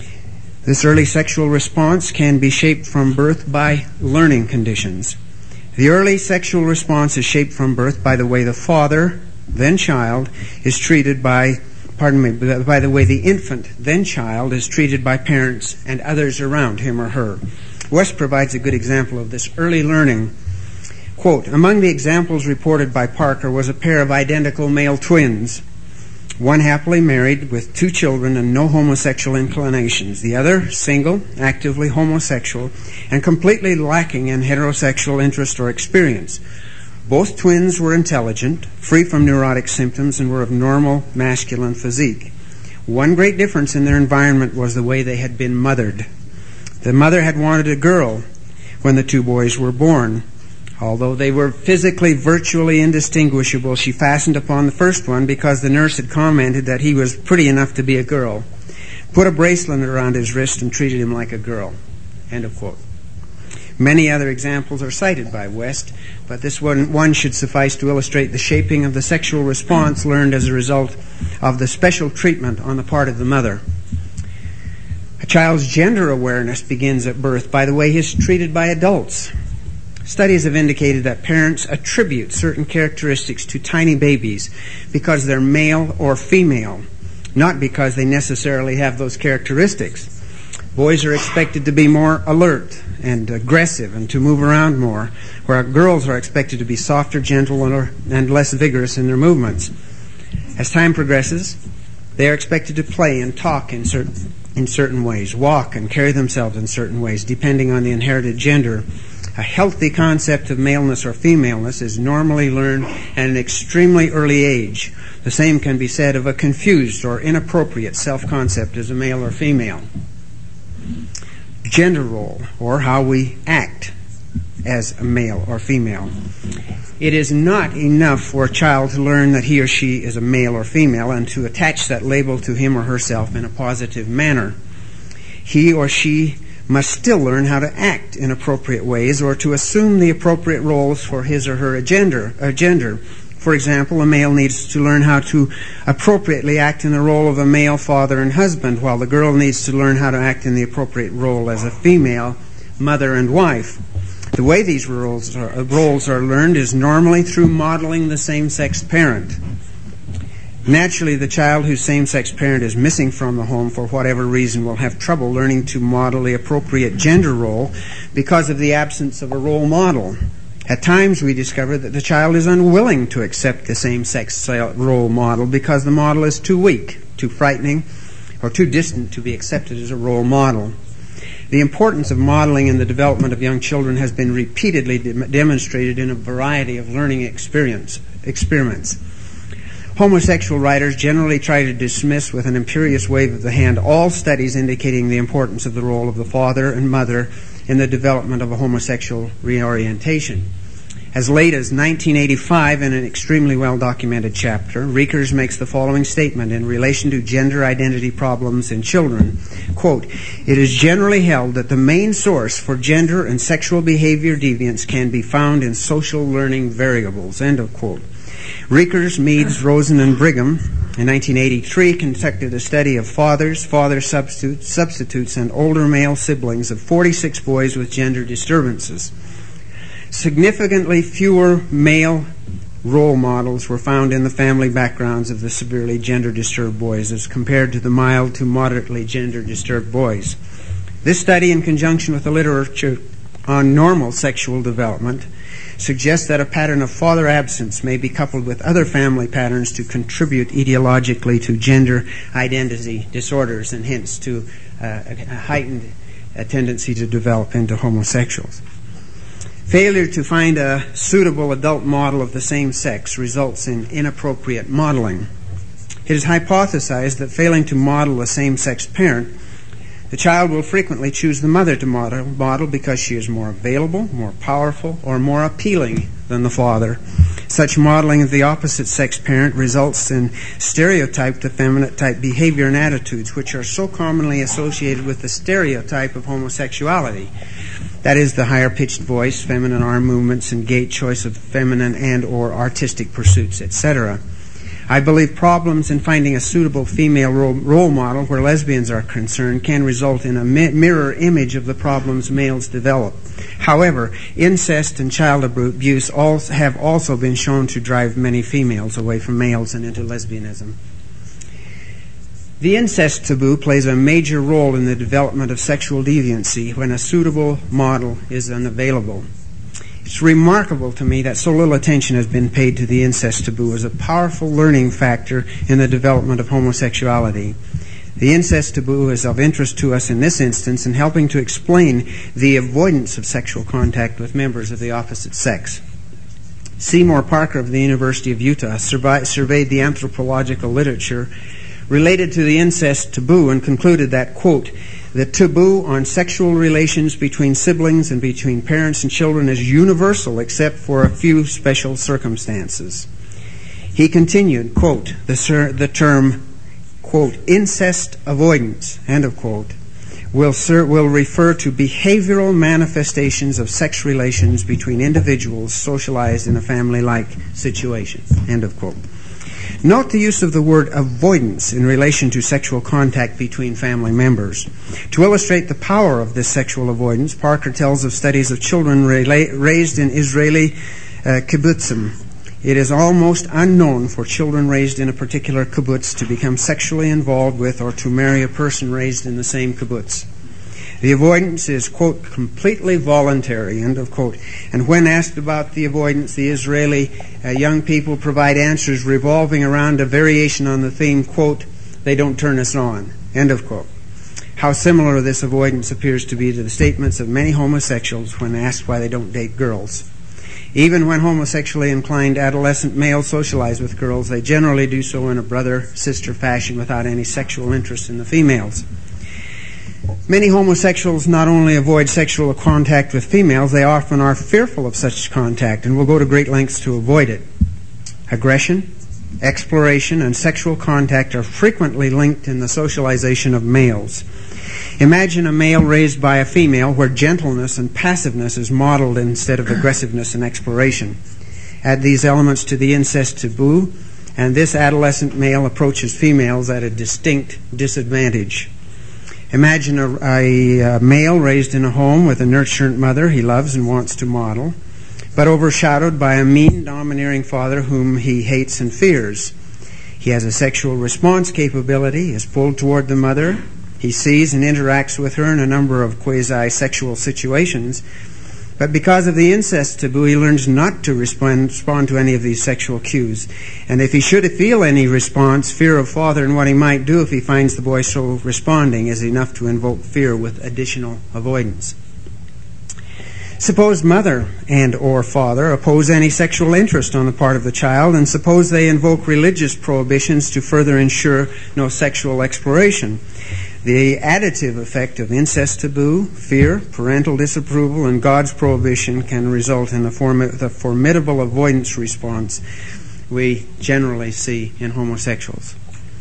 This early sexual response can be shaped from birth by learning conditions. The early sexual response is shaped from birth by the way the father, then child, is treated by the way the infant, then child, is treated by parents and others around him or her. West provides a good example of this early learning. Quote, among the examples reported by Parker was a pair of identical male twins, one happily married with 2 children and no homosexual inclinations, the other single, actively homosexual, and completely lacking in heterosexual interest or experience. Both twins were intelligent, free from neurotic symptoms, and were of normal masculine physique. One great difference in their environment was the way they had been mothered. The mother had wanted a girl when the 2 boys were born. Although they were physically virtually indistinguishable, she fastened upon the first one because the nurse had commented that he was pretty enough to be a girl, put a bracelet around his wrist, and treated him like a girl. End of quote. Many other examples are cited by West, but this one should suffice to illustrate the shaping of the sexual response learned as a result of the special treatment on the part of the mother. A child's gender awareness begins at birth by the way he is treated by adults. Studies have indicated that parents attribute certain characteristics to tiny babies because they're male or female, not because they necessarily have those characteristics. Boys are expected to be more alert and aggressive and to move around more, where girls are expected to be softer, gentler, and less vigorous in their movements. As time progresses, they are expected to play and talk in certain ways, walk and carry themselves in certain ways, depending on the inherited gender. A healthy concept of maleness or femaleness is normally learned at an extremely early age. The same can be said of a confused or inappropriate self-concept as a male or female. Gender role, or how we act as a male or female. It is not enough for a child to learn that he or she is a male or female and to attach that label to him or herself in a positive manner. He or she must still learn how to act in appropriate ways or to assume the appropriate roles for his or her gender. For example, a male needs to learn how to appropriately act in the role of a male father and husband, while the girl needs to learn how to act in the appropriate role as a female mother and wife. The way these roles are learned is normally through modeling the same-sex parent. Naturally, the child whose same-sex parent is missing from the home for whatever reason will have trouble learning to model the appropriate gender role because of the absence of a role model. At times, we discover that the child is unwilling to accept the same-sex role model because the model is too weak, too frightening, or too distant to be accepted as a role model. The importance of modeling in the development of young children has been repeatedly demonstrated in a variety of learning experiments. Homosexual writers generally try to dismiss with an imperious wave of the hand all studies indicating the importance of the role of the father and mother in the development of a homosexual reorientation. As late as 1985, in an extremely well-documented chapter, Riekers makes the following statement in relation to gender identity problems in children. Quote, "It is generally held that the main source for gender and sexual behavior deviance can be found in social learning variables." End of quote. Riekers, Meads, Rosen, and Brigham in 1983 conducted a study of fathers, father substitutes, and older male siblings of 46 boys with gender disturbances. Significantly fewer male role models were found in the family backgrounds of the severely gender-disturbed boys as compared to the mild to moderately gender-disturbed boys. This study, in conjunction with the literature on normal sexual development, suggests that a pattern of father absence may be coupled with other family patterns to contribute etiologically to gender identity disorders and hence to a heightened tendency to develop into homosexuals. Failure to find a suitable adult model of the same sex results in inappropriate modeling. It is hypothesized that failing to model a same-sex parent, the child will frequently choose the mother to model because she is more available, more powerful, or more appealing than the father. Such modeling of the opposite-sex parent results in stereotyped effeminate-type behavior and attitudes, which are so commonly associated with the stereotype of homosexuality. That is, the higher-pitched voice, feminine arm movements, and gait, choice of feminine and or artistic pursuits, etc. I believe problems in finding a suitable female role model where lesbians are concerned can result in a mirror image of the problems males develop. However, incest and child abuse have also been shown to drive many females away from males and into lesbianism. The incest taboo plays a major role in the development of sexual deviancy when a suitable model is unavailable. It's remarkable to me that so little attention has been paid to the incest taboo as a powerful learning factor in the development of homosexuality. The incest taboo is of interest to us in this instance in helping to explain the avoidance of sexual contact with members of the opposite sex. Seymour Parker of the University of Utah surveyed the anthropological literature related to the incest taboo and concluded that, quote, the taboo on sexual relations between siblings and between parents and children is universal except for a few special circumstances. He continued, quote, the term, quote, incest avoidance, end of quote, will refer to behavioral manifestations of sex relations between individuals socialized in a family-like situation, end of quote. Note the use of the word avoidance in relation to sexual contact between family members. To illustrate the power of this sexual avoidance, Parker tells of studies of children raised in Israeli kibbutzim. It is almost unknown for children raised in a particular kibbutz to become sexually involved with or to marry a person raised in the same kibbutz. The avoidance is, quote, completely voluntary, end of quote. And when asked about the avoidance, the Israeli young people provide answers revolving around a variation on the theme, quote, they don't turn us on, end of quote. How similar this avoidance appears to be to the statements of many homosexuals when asked why they don't date girls. Even when homosexually inclined adolescent males socialize with girls, they generally do so in a brother-sister fashion without any sexual interest in the females. Many homosexuals not only avoid sexual contact with females, they often are fearful of such contact and will go to great lengths to avoid it. Aggression, exploration, and sexual contact are frequently linked in the socialization of males. Imagine a male raised by a female where gentleness and passiveness is modeled instead of aggressiveness and exploration. Add these elements to the incest taboo, and this adolescent male approaches females at a distinct disadvantage. Imagine a male raised in a home with a nurturant mother he loves and wants to model, but overshadowed by a mean, domineering father whom he hates and fears. He has a sexual response capability, is pulled toward the mother. He sees and interacts with her in a number of quasi-sexual situations, but because of the incest taboo, he learns not to respond to any of these sexual cues. And if he should feel any response, fear of father and what he might do if he finds the boy so responding is enough to invoke fear with additional avoidance. Suppose mother and or father oppose any sexual interest on the part of the child, and suppose they invoke religious prohibitions to further ensure no sexual exploration. The additive effect of incest taboo, fear, parental disapproval, and God's prohibition can result in the formidable avoidance response we generally see in homosexuals.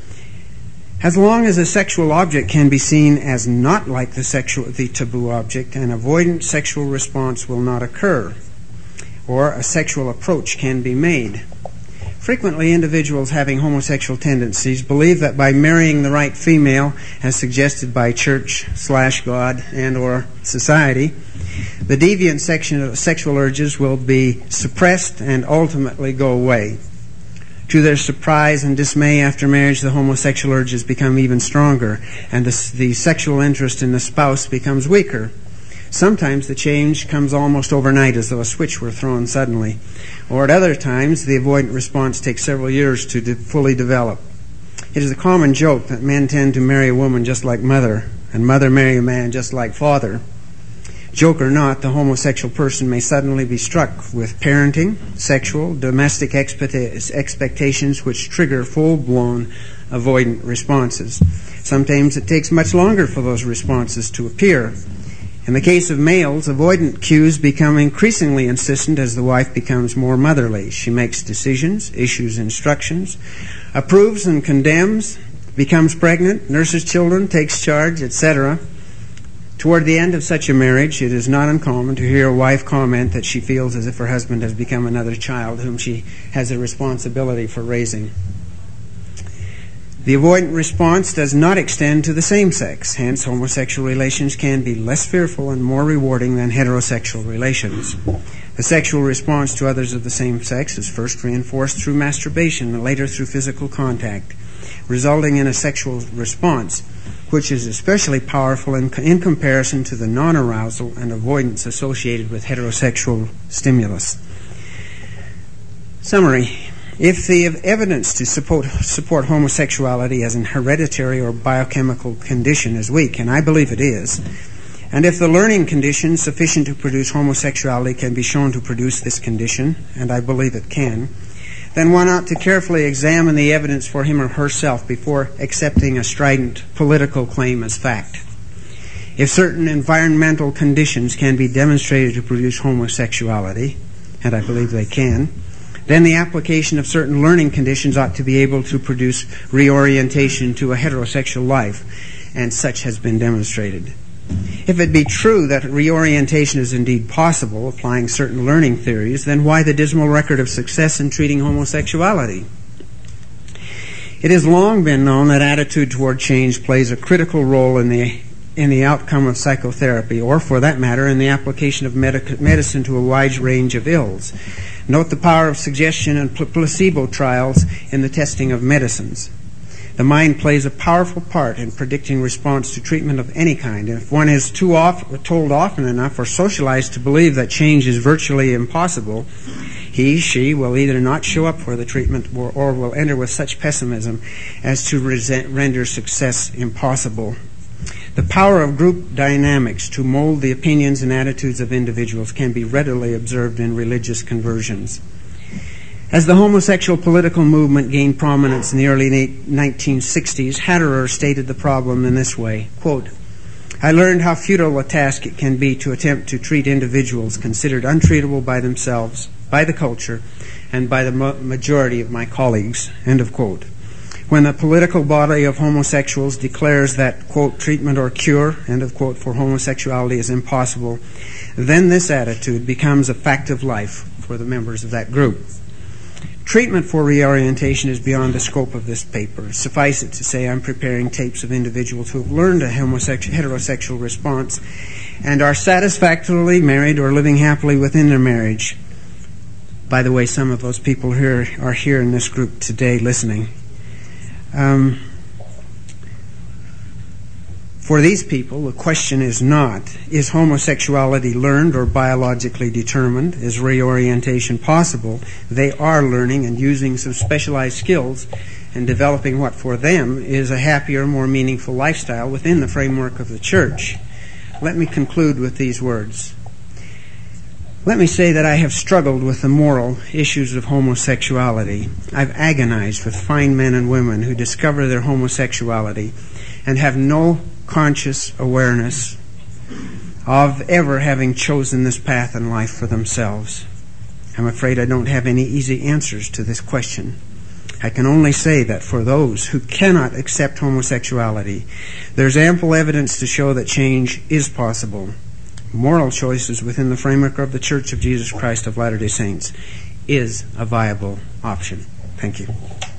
As long as a sexual object can be seen as not like the taboo object, an avoidant sexual response will not occur, or a sexual approach can be made. Frequently, individuals having homosexual tendencies believe that by marrying the right female, as suggested by church/God and or society, the deviant sexual urges will be suppressed and ultimately go away. To their surprise and dismay, after marriage, the homosexual urges become even stronger, and the sexual interest in the spouse becomes weaker. Sometimes the change comes almost overnight, as though a switch were thrown suddenly. Or at other times, the avoidant response takes several years to fully develop. It is a common joke that men tend to marry a woman just like mother, and mother marry a man just like father. Joke or not, the homosexual person may suddenly be struck with parenting, sexual, domestic expectations which trigger full-blown avoidant responses. Sometimes it takes much longer for those responses to appear. In the case of males, avoidant cues become increasingly insistent as the wife becomes more motherly. She makes decisions, issues instructions, approves and condemns, becomes pregnant, nurses children, takes charge, etc. Toward the end of such a marriage, it is not uncommon to hear a wife comment that she feels as if her husband has become another child whom she has a responsibility for raising. The avoidant response does not extend to the same sex. Hence, homosexual relations can be less fearful and more rewarding than heterosexual relations. The sexual response to others of the same sex is first reinforced through masturbation and later through physical contact, resulting in a sexual response, which is especially powerful in comparison to the non-arousal and avoidance associated with heterosexual stimulus. Summary. If the evidence to support homosexuality as an hereditary or biochemical condition is weak, and I believe it is, and if the learning conditions sufficient to produce homosexuality can be shown to produce this condition, and I believe it can, then one ought to carefully examine the evidence for him or herself before accepting a strident political claim as fact. If certain environmental conditions can be demonstrated to produce homosexuality, and I believe they can, then the application of certain learning conditions ought to be able to produce reorientation to a heterosexual life, and such has been demonstrated. If it be true that reorientation is indeed possible, applying certain learning theories, then why the dismal record of success in treating homosexuality? It has long been known that attitude toward change plays a critical role in the outcome of psychotherapy, or for that matter, in the application of medicine to a wide range of ills. Note the power of suggestion and placebo trials in the testing of medicines. The mind plays a powerful part in predicting response to treatment of any kind. And if one is told often enough or socialized to believe that change is virtually impossible, she will either not show up for the treatment or will enter with such pessimism as to render success impossible. The power of group dynamics to mold the opinions and attitudes of individuals can be readily observed in religious conversions. As the homosexual political movement gained prominence in the early 1960s, Hatterer stated the problem in this way, quote, "I learned how futile a task it can be to attempt to treat individuals considered untreatable by themselves, by the culture, and by the majority of my colleagues," end of quote. When the political body of homosexuals declares that, quote, "treatment or cure," end of quote, for homosexuality is impossible, then this attitude becomes a fact of life for the members of that group. Treatment for reorientation is beyond the scope of this paper. Suffice it to say, I'm preparing tapes of individuals who have learned a heterosexual response and are satisfactorily married or living happily within their marriage. By the way, some of those people here are here in this group today listening. For these people, the question is not, is homosexuality learned or biologically determined? Is reorientation possible? They are learning and using some specialized skills and developing what for them is a happier, more meaningful lifestyle within the framework of the church. Let me conclude with these words. Let me say that I have struggled with the moral issues of homosexuality. I've agonized with fine men and women who discover their homosexuality and have no conscious awareness of ever having chosen this path in life for themselves. I'm afraid I don't have any easy answers to this question. I can only say that for those who cannot accept homosexuality, there's ample evidence to show that change is possible. Moral choices within the framework of the Church of Jesus Christ of Latter-day Saints is a viable option. Thank you.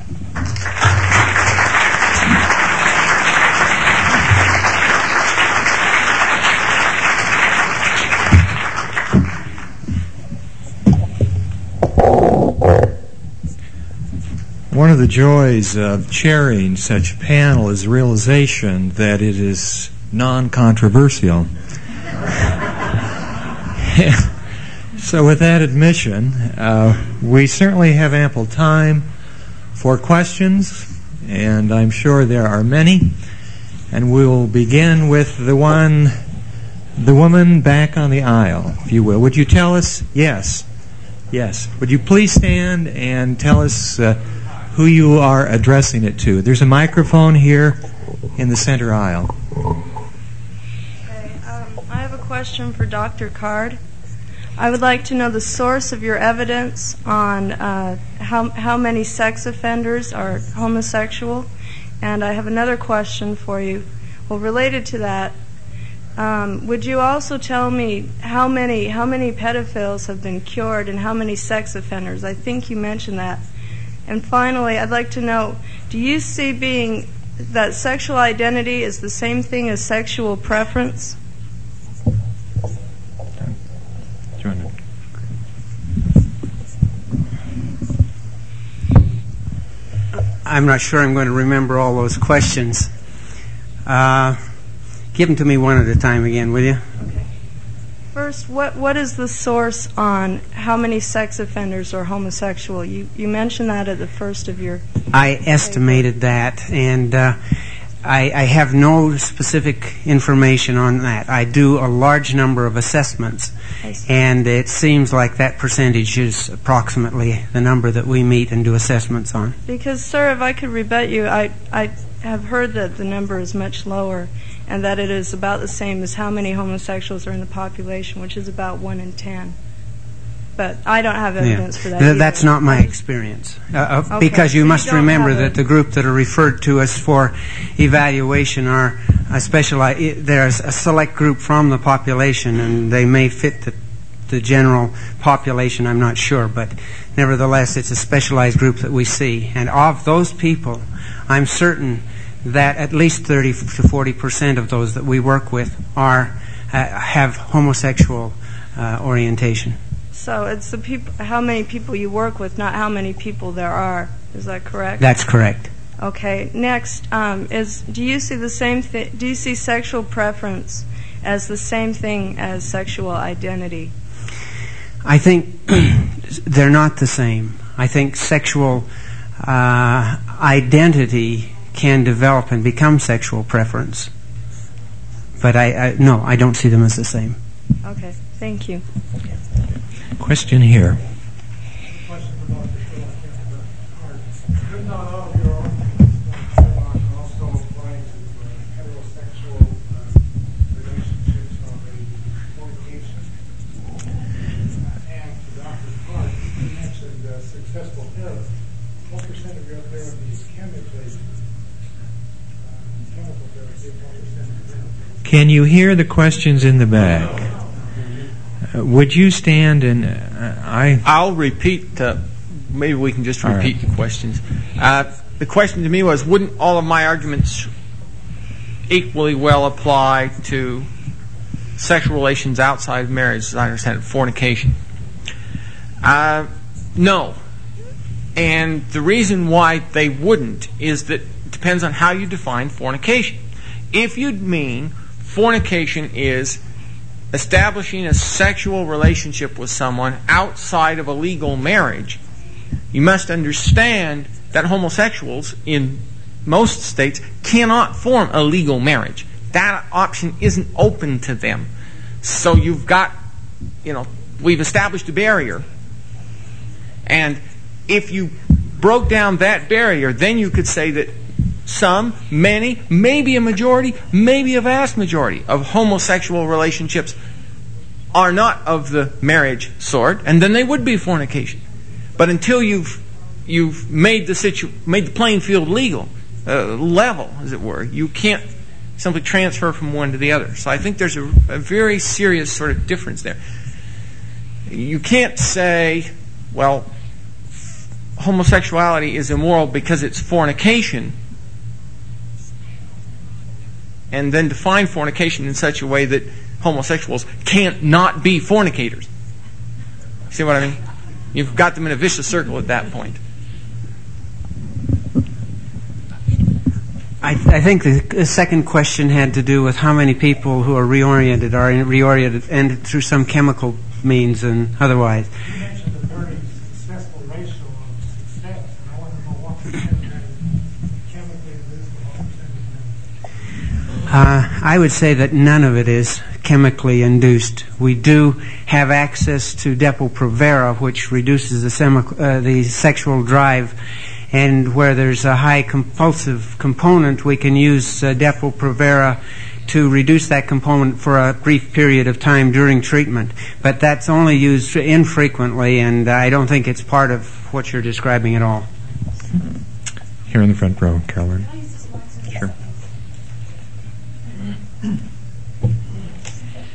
One of the joys of chairing such a panel is the realization that it is non-controversial. So with that admission, we certainly have ample time for questions, and I'm sure there are many. And we'll begin with the woman back on the aisle, if you will. Would you tell us? Yes. Would you please stand and tell us who you are addressing it to? There's a microphone here in the center aisle. Okay, I have a question for Dr. Card. I would like to know the source of your evidence on how many sex offenders are homosexual. And I have another question for you. Well, related to that, would you also tell me how many pedophiles have been cured and how many sex offenders? I think you mentioned that. And finally, I'd like to know, Do you see that sexual identity is the same thing as sexual preference? I'm not sure I'm going to remember all those questions. Give them to me one at a time again, will you? Okay. First, what is the source on how many sex offenders are homosexual? You mentioned that at the first of your... I estimated that, and I have no specific information on that. I do a large number of assessments, and it seems like that percentage is approximately the number that we meet and do assessments on. Because, sir, if I could rebut you, I have heard that the number is much lower, and that it is about the same as how many homosexuals are in the population, which is about 1 in 10. But I don't have evidence for that either. That's not my experience. Okay. Because you must remember that it. the group that are referred to us for evaluation are there's a select group from the population, and they may fit the general population, I'm not sure, but nevertheless it's a specialized group that we see. And of those people, I'm certain that at least 30 to 40% of those that we work with have homosexual orientation. So it's the people, how many people you work with, not how many people there are. Is that correct? That's correct. Okay. Next, do you see the same thing? Do you see sexual preference as the same thing as sexual identity? I think they're not the same. I think sexual identity can develop and become sexual preference. But no, I don't see them as the same. Okay, thank you. Question here. Question about could not all of your arguments also apply to heterosexual relationships or fornication? And to Dr. Clark, you mentioned successful therapy. What percent of your therapy is chemical therapy? What percent is mental? Can you hear the questions in the back? Would you stand and I'll repeat. Maybe we can just repeat the questions. The question to me was, wouldn't all of my arguments equally well apply to sexual relations outside of marriage, as I understand it, fornication? No. And the reason why they wouldn't is that it depends on how you define fornication. If you'd mean fornication is establishing a sexual relationship with someone outside of a legal marriage, you must understand that homosexuals in most states cannot form a legal marriage. That option isn't open to them. So you've got, we've established a barrier. And if you broke down that barrier, then you could say that some, many, maybe a majority, maybe a vast majority of homosexual relationships are not of the marriage sort, and then they would be fornication. But until you've made the playing field legal, level, as it were, you can't simply transfer from one to the other. So I think there's a very serious sort of difference there. You can't say, well, homosexuality is immoral because it's fornication, and then define fornication in such a way that homosexuals can't not be fornicators. See what I mean? You've got them in a vicious circle at that point. I think the second question had to do with how many people who are reoriented through some chemical means and otherwise. You mentioned a very successful ratio of success, and I want to know what percent chemically induced and what percent. I would say that none of it is chemically induced. We do have access to Depo-Provera, which reduces the sexual drive, and where there's a high compulsive component, we can use Depo-Provera to reduce that component for a brief period of time during treatment. But that's only used infrequently, and I don't think it's part of what you're describing at all. Here in the front row, Carolyn. Sure.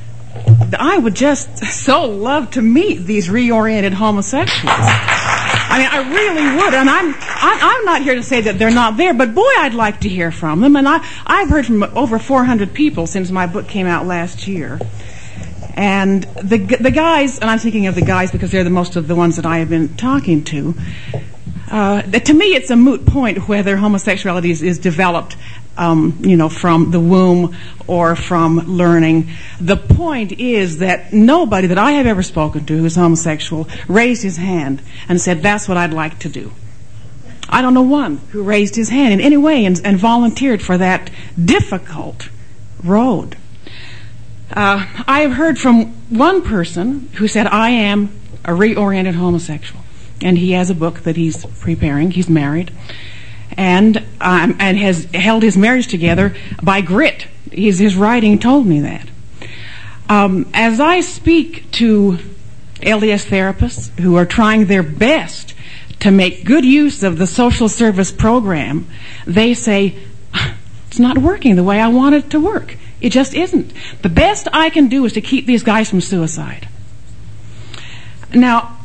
I would just so love to meet these reoriented homosexuals. I mean, I really would. And I'm not here to say that they're not there, but boy, I'd like to hear from them. And I've heard from over 400 people since my book came out last year. And the guys, and I'm thinking of the guys because they're the most of the ones that I have been talking to. To me, it's a moot point whether homosexuality is developed, from the womb or from learning. The point is that nobody that I have ever spoken to who's homosexual raised his hand and said, that's what I'd like to do. I don't know one who raised his hand in any way and volunteered for that difficult road. I have heard from one person who said, I am a reoriented homosexual. And he has a book that he's preparing. He's married. And has held his marriage together by grit. His writing told me that. As I speak to LDS therapists who are trying their best to make good use of the social service program, they say, it's not working the way I want it to work. It just isn't. The best I can do is to keep these guys from suicide. Now,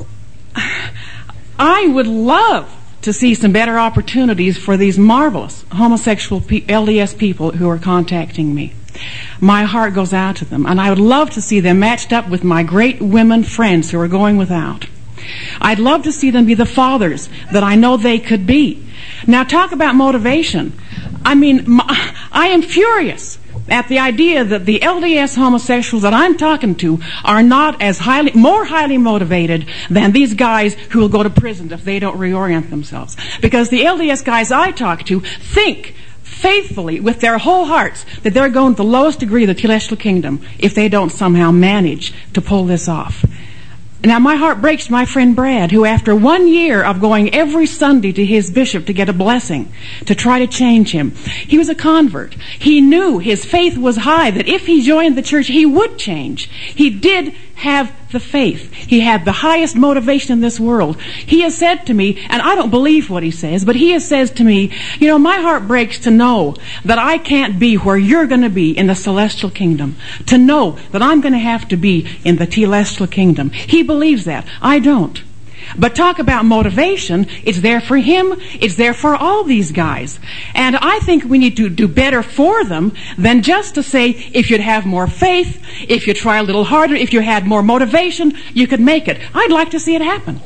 I would love to see some better opportunities for these marvelous homosexual LDS people who are contacting me. My heart goes out to them, and I would love to see them matched up with my great women friends who are going without. I'd love to see them be the fathers that I know they could be. Now, talk about motivation. I mean, I am furious at the idea that the LDS homosexuals that I'm talking to are not as more highly motivated than these guys who will go to prison if they don't reorient themselves. Because the LDS guys I talk to think faithfully with their whole hearts that they're going to the lowest degree of the celestial kingdom if they don't somehow manage to pull this off. Now, my heart breaks to my friend Brad, who after 1 year of going every Sunday to his bishop to get a blessing, to try to change him, he was a convert. He knew his faith was high, that if he joined the church, he would change. He did have the faith. He had the highest motivation in this world. He has said to me, and I don't believe what he says, but he has said to me, my heart breaks to know that I can't be where you're going to be in the celestial kingdom. To know that I'm going to have to be in the telestial kingdom. He believes that. I don't. But talk about motivation, it's there for him, it's there for all these guys. And I think we need to do better for them than just to say, if you'd have more faith, if you try a little harder, if you had more motivation, you could make it. I'd like to see it happen.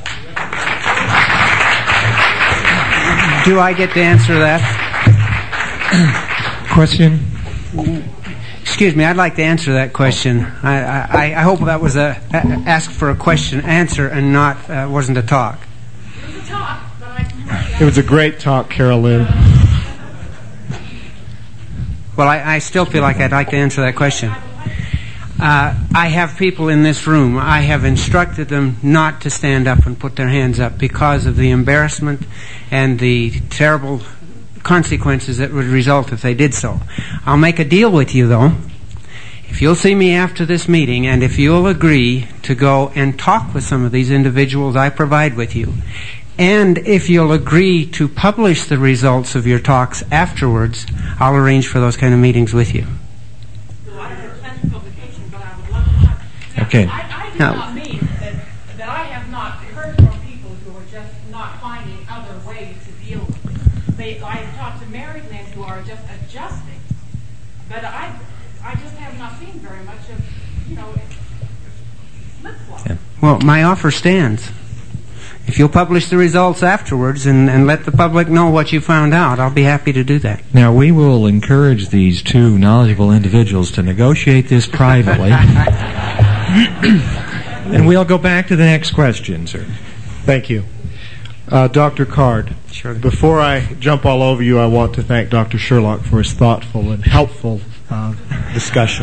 Do I get to answer that? Question? Excuse me, I'd like to answer that question. I hope that was a ask for a question answer and not wasn't a talk. It was a talk, but It was a great talk, Carol Lynn. Well, I still feel like I'd like to answer that question. I have people in this room, I have instructed them not to stand up and put their hands up because of the embarrassment and the terrible consequences that would result if they did so. I'll make a deal with you, though. If you'll see me after this meeting, and if you'll agree to go and talk with some of these individuals I provide with you, and if you'll agree to publish the results of your talks afterwards, I'll arrange for those kind of meetings with you. Okay. I do not mean that I have not heard from people who are just not finding other ways to deal with it. I have talked to married men who are just adjusting, but I just have not seen very much of, flip-flop. Yeah. Well, my offer stands. If you'll publish the results afterwards and let the public know what you found out, I'll be happy to do that. Now, we will encourage these two knowledgeable individuals to negotiate this privately. And we'll go back to the next question, sir. Thank you. Dr. Card, Sure. before I jump all over you, I want to thank Dr. Sherlock for his thoughtful and helpful discussion.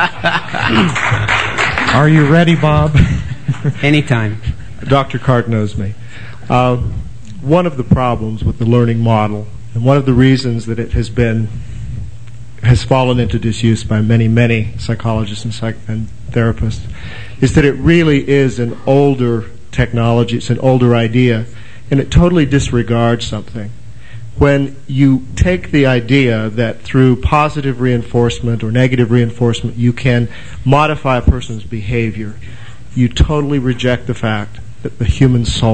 Are you ready, Bob? Anytime. Dr. Card knows me. One of the problems with the learning model, and one of the reasons that it has fallen into disuse by many psychologists and therapists, is that it really is an older technology, it's an older idea, and it totally disregards something. When you take the idea that through positive reinforcement or negative reinforcement you can modify a person's behavior, you totally reject the fact that the human soul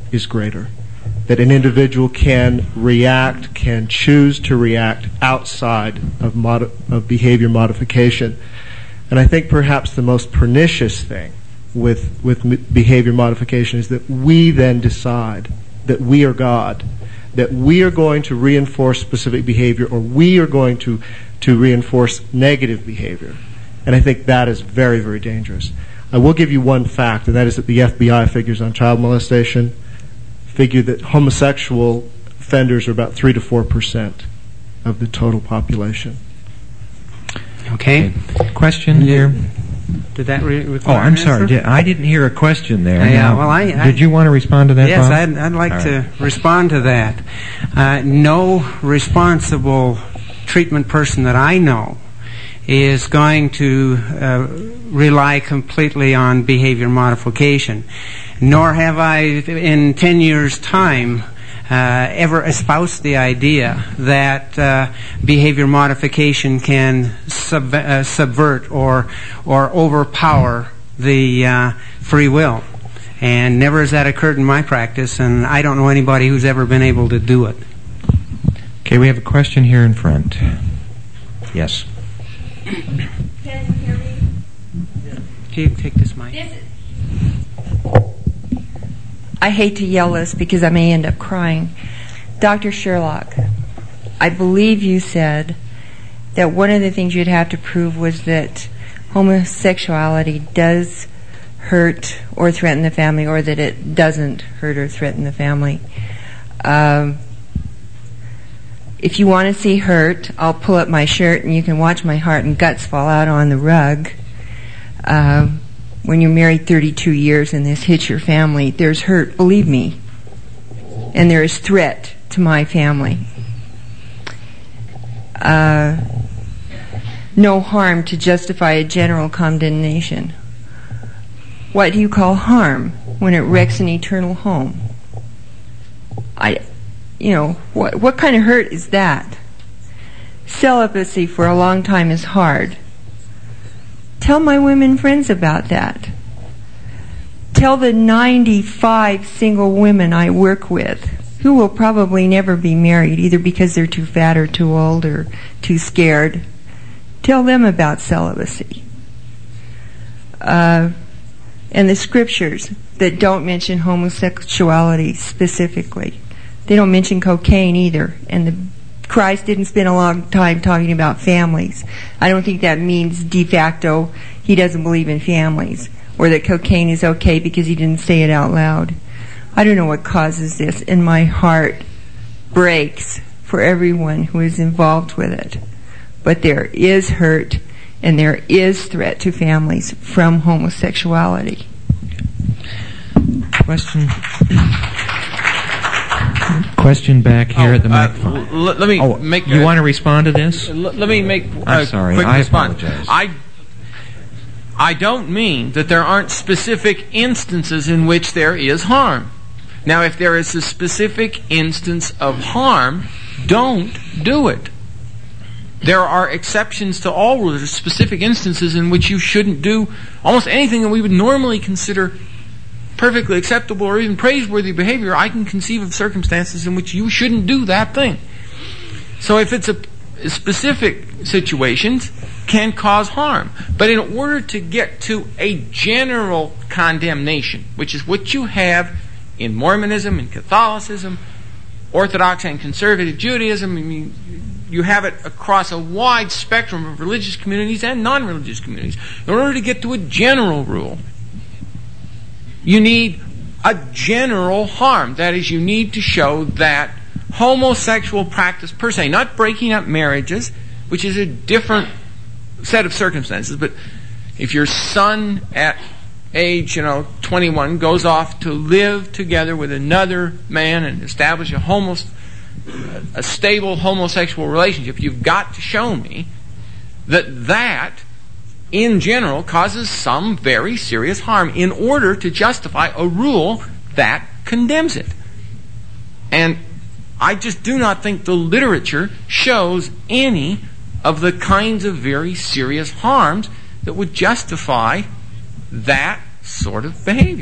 is greater. That an individual can react, can choose to react outside of behavior modification. And I think perhaps the most pernicious thing with behavior modification is that we then decide that we are God, that we are going to reinforce specific behavior, or we are going to reinforce negative behavior. And I think that is very, very dangerous. I will give you one fact, and that is that the FBI figures on child molestation figure that homosexual offenders are about 3 to 4% of the total population. Okay. Question here. Did that require Oh, I'm an sorry. answer? I didn't hear a question there. Yeah, Now, well, did you want to respond to that, Yes, Bob? I'd like All to right. respond to that. No responsible treatment person that I know is going to rely completely on behavior modification. Nor have I, in 10 years' time, ever espoused the idea that behavior modification can subvert or overpower the free will. And never has that occurred in my practice, and I don't know anybody who's ever been able to do it. Okay, we have a question here in front. Yes. Can you hear me? Can you take this mic? I hate to yell this because I may end up crying. Dr. Sherlock, I believe you said that one of the things you'd have to prove was that homosexuality does hurt or threaten the family, or that it doesn't hurt or threaten the family. If you want to see hurt, I'll pull up my shirt and you can watch my heart and guts fall out on the rug. When you're married 32 years and this hits your family, there's hurt, believe me. And there is threat to my family. No harm to justify a general condemnation. What do you call harm when it wrecks an eternal home? What kind of hurt is that? Celibacy for a long time is hard. Tell my women friends about that. Tell the 95 single women I work with who will probably never be married, either because they're too fat or too old or too scared. Tell them about celibacy. And the scriptures that don't mention homosexuality specifically. They don't mention cocaine either. And Christ didn't spend a long time talking about families. I don't think that means de facto he doesn't believe in families, or that cocaine is okay because he didn't say it out loud. I don't know what causes this, and my heart breaks for everyone who is involved with it. But there is hurt and there is threat to families from homosexuality. Question back here at the microphone. Let me make. You want to respond to this? Let me make. I'm sorry. Quick I response. apologize. I don't mean that there aren't specific instances in which there is harm. Now, if there is a specific instance of harm, don't do it. There are exceptions to all rules. There's specific instances in which you shouldn't do almost anything that we would normally consider perfectly acceptable or even praiseworthy behavior. I can conceive of circumstances in which you shouldn't do that thing. So if it's a specific situations can cause harm. But in order to get to a general condemnation, which is what you have in Mormonism and Catholicism, Orthodox and Conservative Judaism, I mean, you have it across a wide spectrum of religious communities and non-religious communities. In order to get to a general rule, you need a general harm. That is, you need to show that homosexual practice per se, not breaking up marriages, which is a different set of circumstances, but if your son at age 21 goes off to live together with another man and establish a stable homosexual relationship, you've got to show me that in general causes some very serious harm in order to justify a rule that condemns it. And I just do not think the literature shows any of the kinds of very serious harms that would justify that sort of behavior.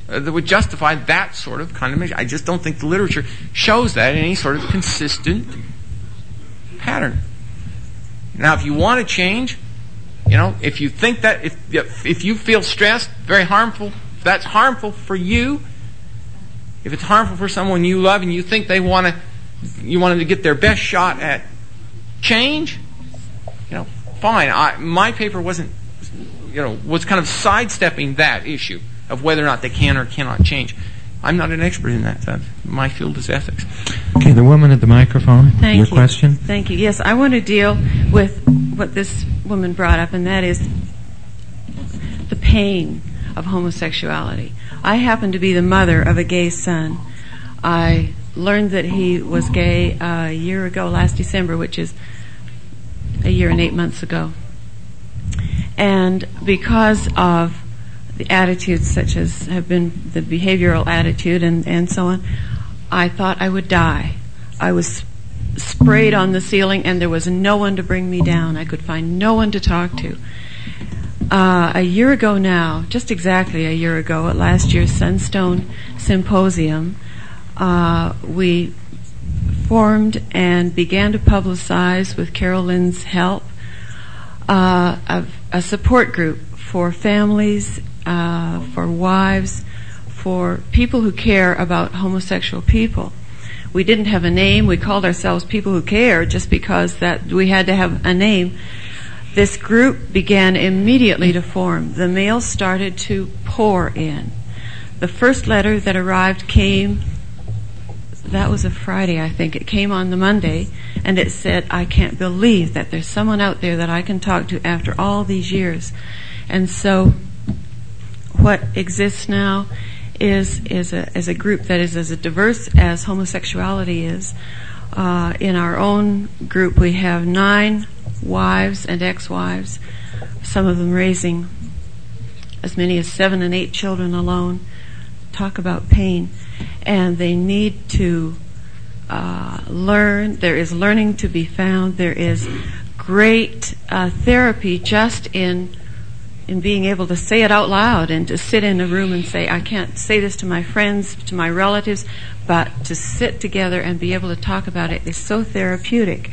that would justify that sort of condemnation. I just don't think the literature shows that in any sort of consistent pattern. Now, if you want to change, if you think that, if you feel stressed, very harmful, if that's harmful for you, if it's harmful for someone you love and you think you want them to get their best shot at change, fine. My paper was kind of sidestepping that issue of whether or not they can or cannot change. I'm not an expert in that. My field is ethics. Okay, the woman at the microphone. Thank your you. question? Thank you. Yes, I want to deal with what this woman brought up, and that is the pain of homosexuality. I happen to be the mother of a gay son. I learned that he was gay a year ago, last December, which is a year and 8 months ago. And because of the attitudes such as have been the behavioral attitude and so on, I thought I would die. I was sprayed on the ceiling and there was no one to bring me down. I could find no one to talk to. A year ago now, just exactly a year ago, at last year's Sunstone Symposium, we formed and began to publicize, with Carol Lynn's help, a support group for families, for wives, for people who care about homosexual people. We didn't have a name. We called ourselves People Who Care just because that we had to have a name. This group began immediately to form. The mail started to pour in. The first letter that arrived came, that was a Friday, I think. It came on the Monday, and it said, I can't believe that there's someone out there that I can talk to after all these years. And so what exists now is a group that is as diverse as homosexuality is. In our own group, we have 9 wives and ex-wives, some of them raising as many as 7 and 8 children alone. Talk about pain. And they need to learn. There is learning to be found. There is great therapy just in being able to say it out loud and to sit in a room and say, I can't say this to my friends, to my relatives, but to sit together and be able to talk about it is so therapeutic.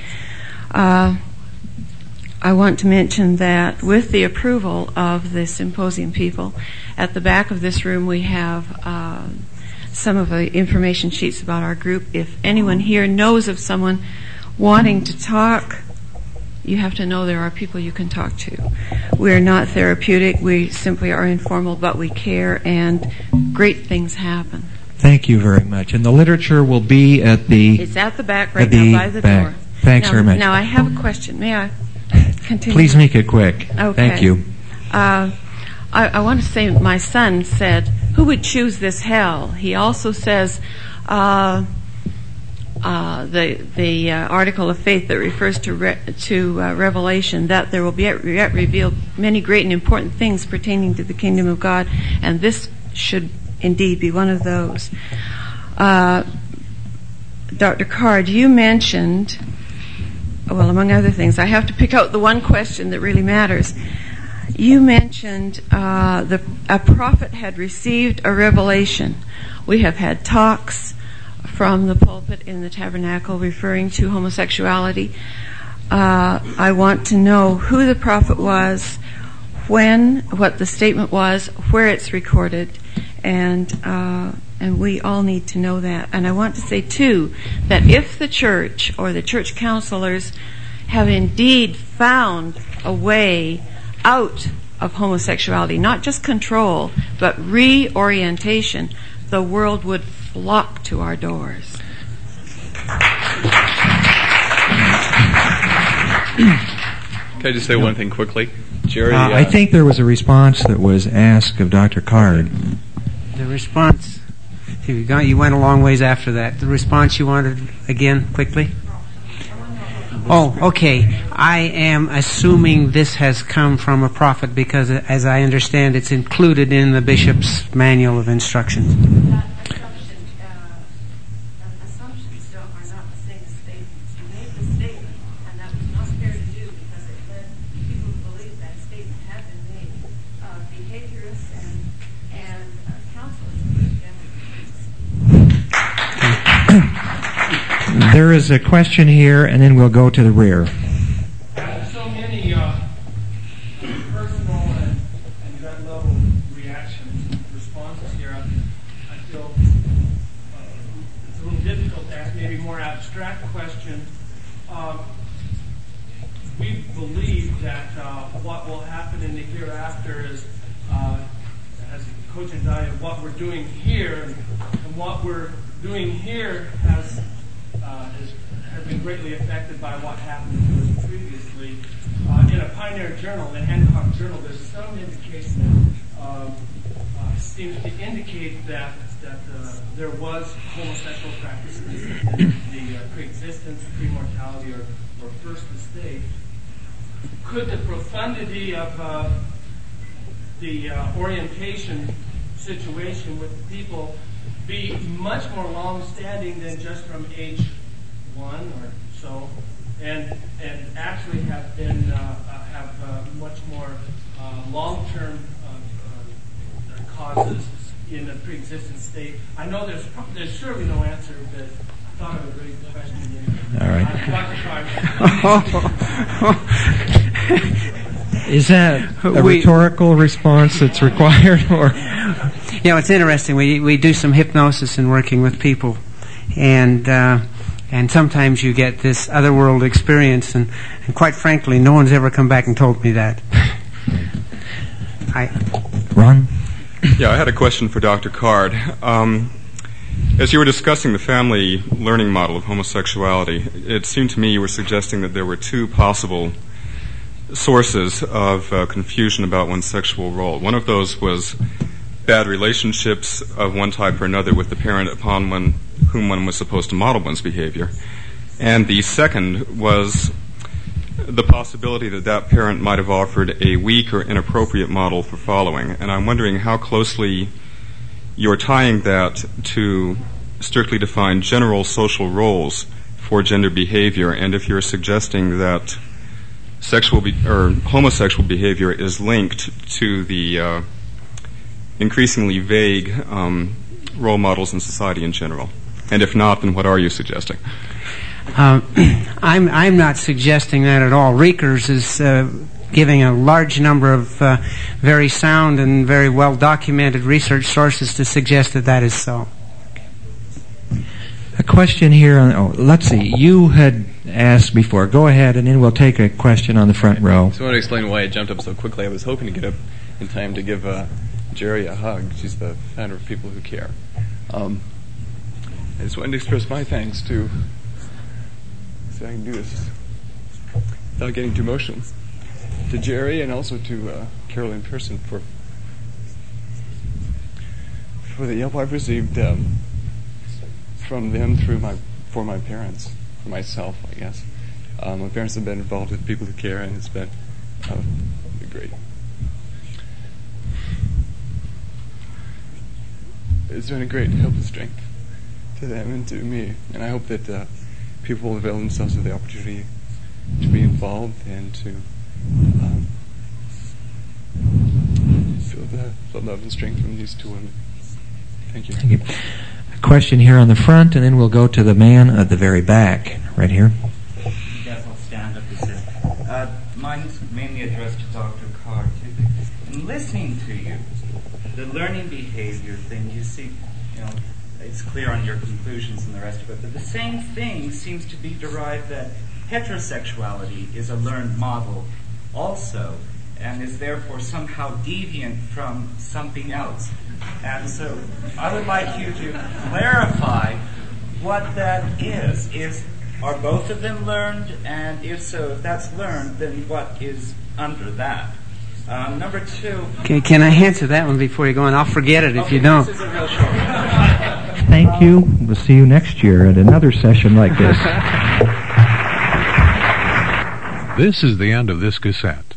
I want to mention that with the approval of the symposium people, at the back of this room we have some of the information sheets about our group. If anyone here knows of someone wanting to talk, you have to know there are people you can talk to. We're not therapeutic. We simply are informal, but we care, and great things happen. Thank you very much. And the literature will be at the... It's at the back right now by the door. Thanks very much. Now, I have a question. May I continue? Please make it quick. Okay. Thank you. I want to say my son said, who would choose this hell? He also says... the article of faith that refers to Revelation, that there will be yet revealed many great and important things pertaining to the kingdom of God, and this should indeed be one of those. Dr. Card, you mentioned, well, among other things, I have to pick out the one question that really matters. You mentioned a prophet had received a revelation. We have had talks from the pulpit in the tabernacle referring to homosexuality. I want to know who the prophet was, when, what the statement was, where it's recorded, and we all need to know that. And I want to say, too, that if the church or the church counselors have indeed found a way out of homosexuality, not just control, but reorientation, the world would flock to our doors. Can I just say one thing quickly? Jerry? I think there was a response that was asked of Dr. Card. The response, you went a long ways after that. The response you wanted again, quickly? Oh, okay. I am assuming this has come from a prophet because, as I understand, it's included in the bishop's manual of instructions. Assumptions are not the same as statements. You made the statement, and that was not fair to do because it led people to believe that statement had been made. Behaviorists and counselors there is a question here, and then we'll go to the rear. So many personal and gut-level reactions, responses here. I feel it's a little difficult to ask maybe a more abstract question. We believe that what will happen in the hereafter is, as a cogent idea of what we're doing here, and what we're doing here has been greatly affected by what happened to us previously. In a pioneer journal, the Hancock Journal, there's some indication that seems to indicate that there was homosexual practices in the pre-existence, pre-mortality, or first estate. Could the profundity of the orientation situation with the people be much more long-standing than just from age 1 or so, and actually have been much more long-term causes in the pre-existent state? I know there's surely no answer, but I thought of a great question. All right. Dr. Carter. Is that a rhetorical response that's required, or? Yeah, it's interesting. We do some hypnosis in working with people, and sometimes you get this otherworld experience, and quite frankly, no one's ever come back and told me that. Ron? Yeah, I had a question for Dr. Card. As you were discussing the family learning model of homosexuality, it seemed to me you were suggesting that there were two possible sources of confusion about one's sexual role. One of those was bad relationships of one type or another with the parent upon whom one was supposed to model one's behavior. And the second was the possibility that that parent might have offered a weak or inappropriate model for following. And I'm wondering how closely you're tying that to strictly defined general social roles for gender behavior, and if you're suggesting that homosexual behavior is linked to the increasingly vague role models in society in general. And if not, then what are you suggesting? I'm not suggesting that at all. Riekers is giving a large number of very sound and very well-documented research sources to suggest that that is so. A question here let's see. You had asked before. Go ahead, and then we'll take a question on the front row. I just want to explain why I jumped up so quickly. I was hoping to get up in time to give Jerry a hug. She's the founder of People Who Care. I just wanted to express my thanks to, so I can do this without getting too emotional, to Jerry and also to Carolyn Pearson for the help I've received from them for my parents, for myself, I guess. My parents have been involved with People Who Care, and it's been great. It's been a great help and strength to them and to me, and I hope that people will avail themselves of the opportunity to be involved and to feel the love and strength from these two women. Thank you. Thank you. A question here on the front, and then we'll go to the man at the very back, right here. Yes, I'll stand up. Mine's mainly addressed to Dr. Card. In listening to you, the learning behavior thing, you see, it's clear on your conclusions and the rest of it, but the same thing seems to be derived that heterosexuality is a learned model also, and is therefore somehow deviant from something else. And so I would like you to clarify what that is. Are both of them learned? And if so, if that's learned, then what is under that? Number two... Can I answer that one before you go on? I'll forget it if you don't. This is a real short one. Thank you. We'll see you next year at another session like this. This is the end of this cassette.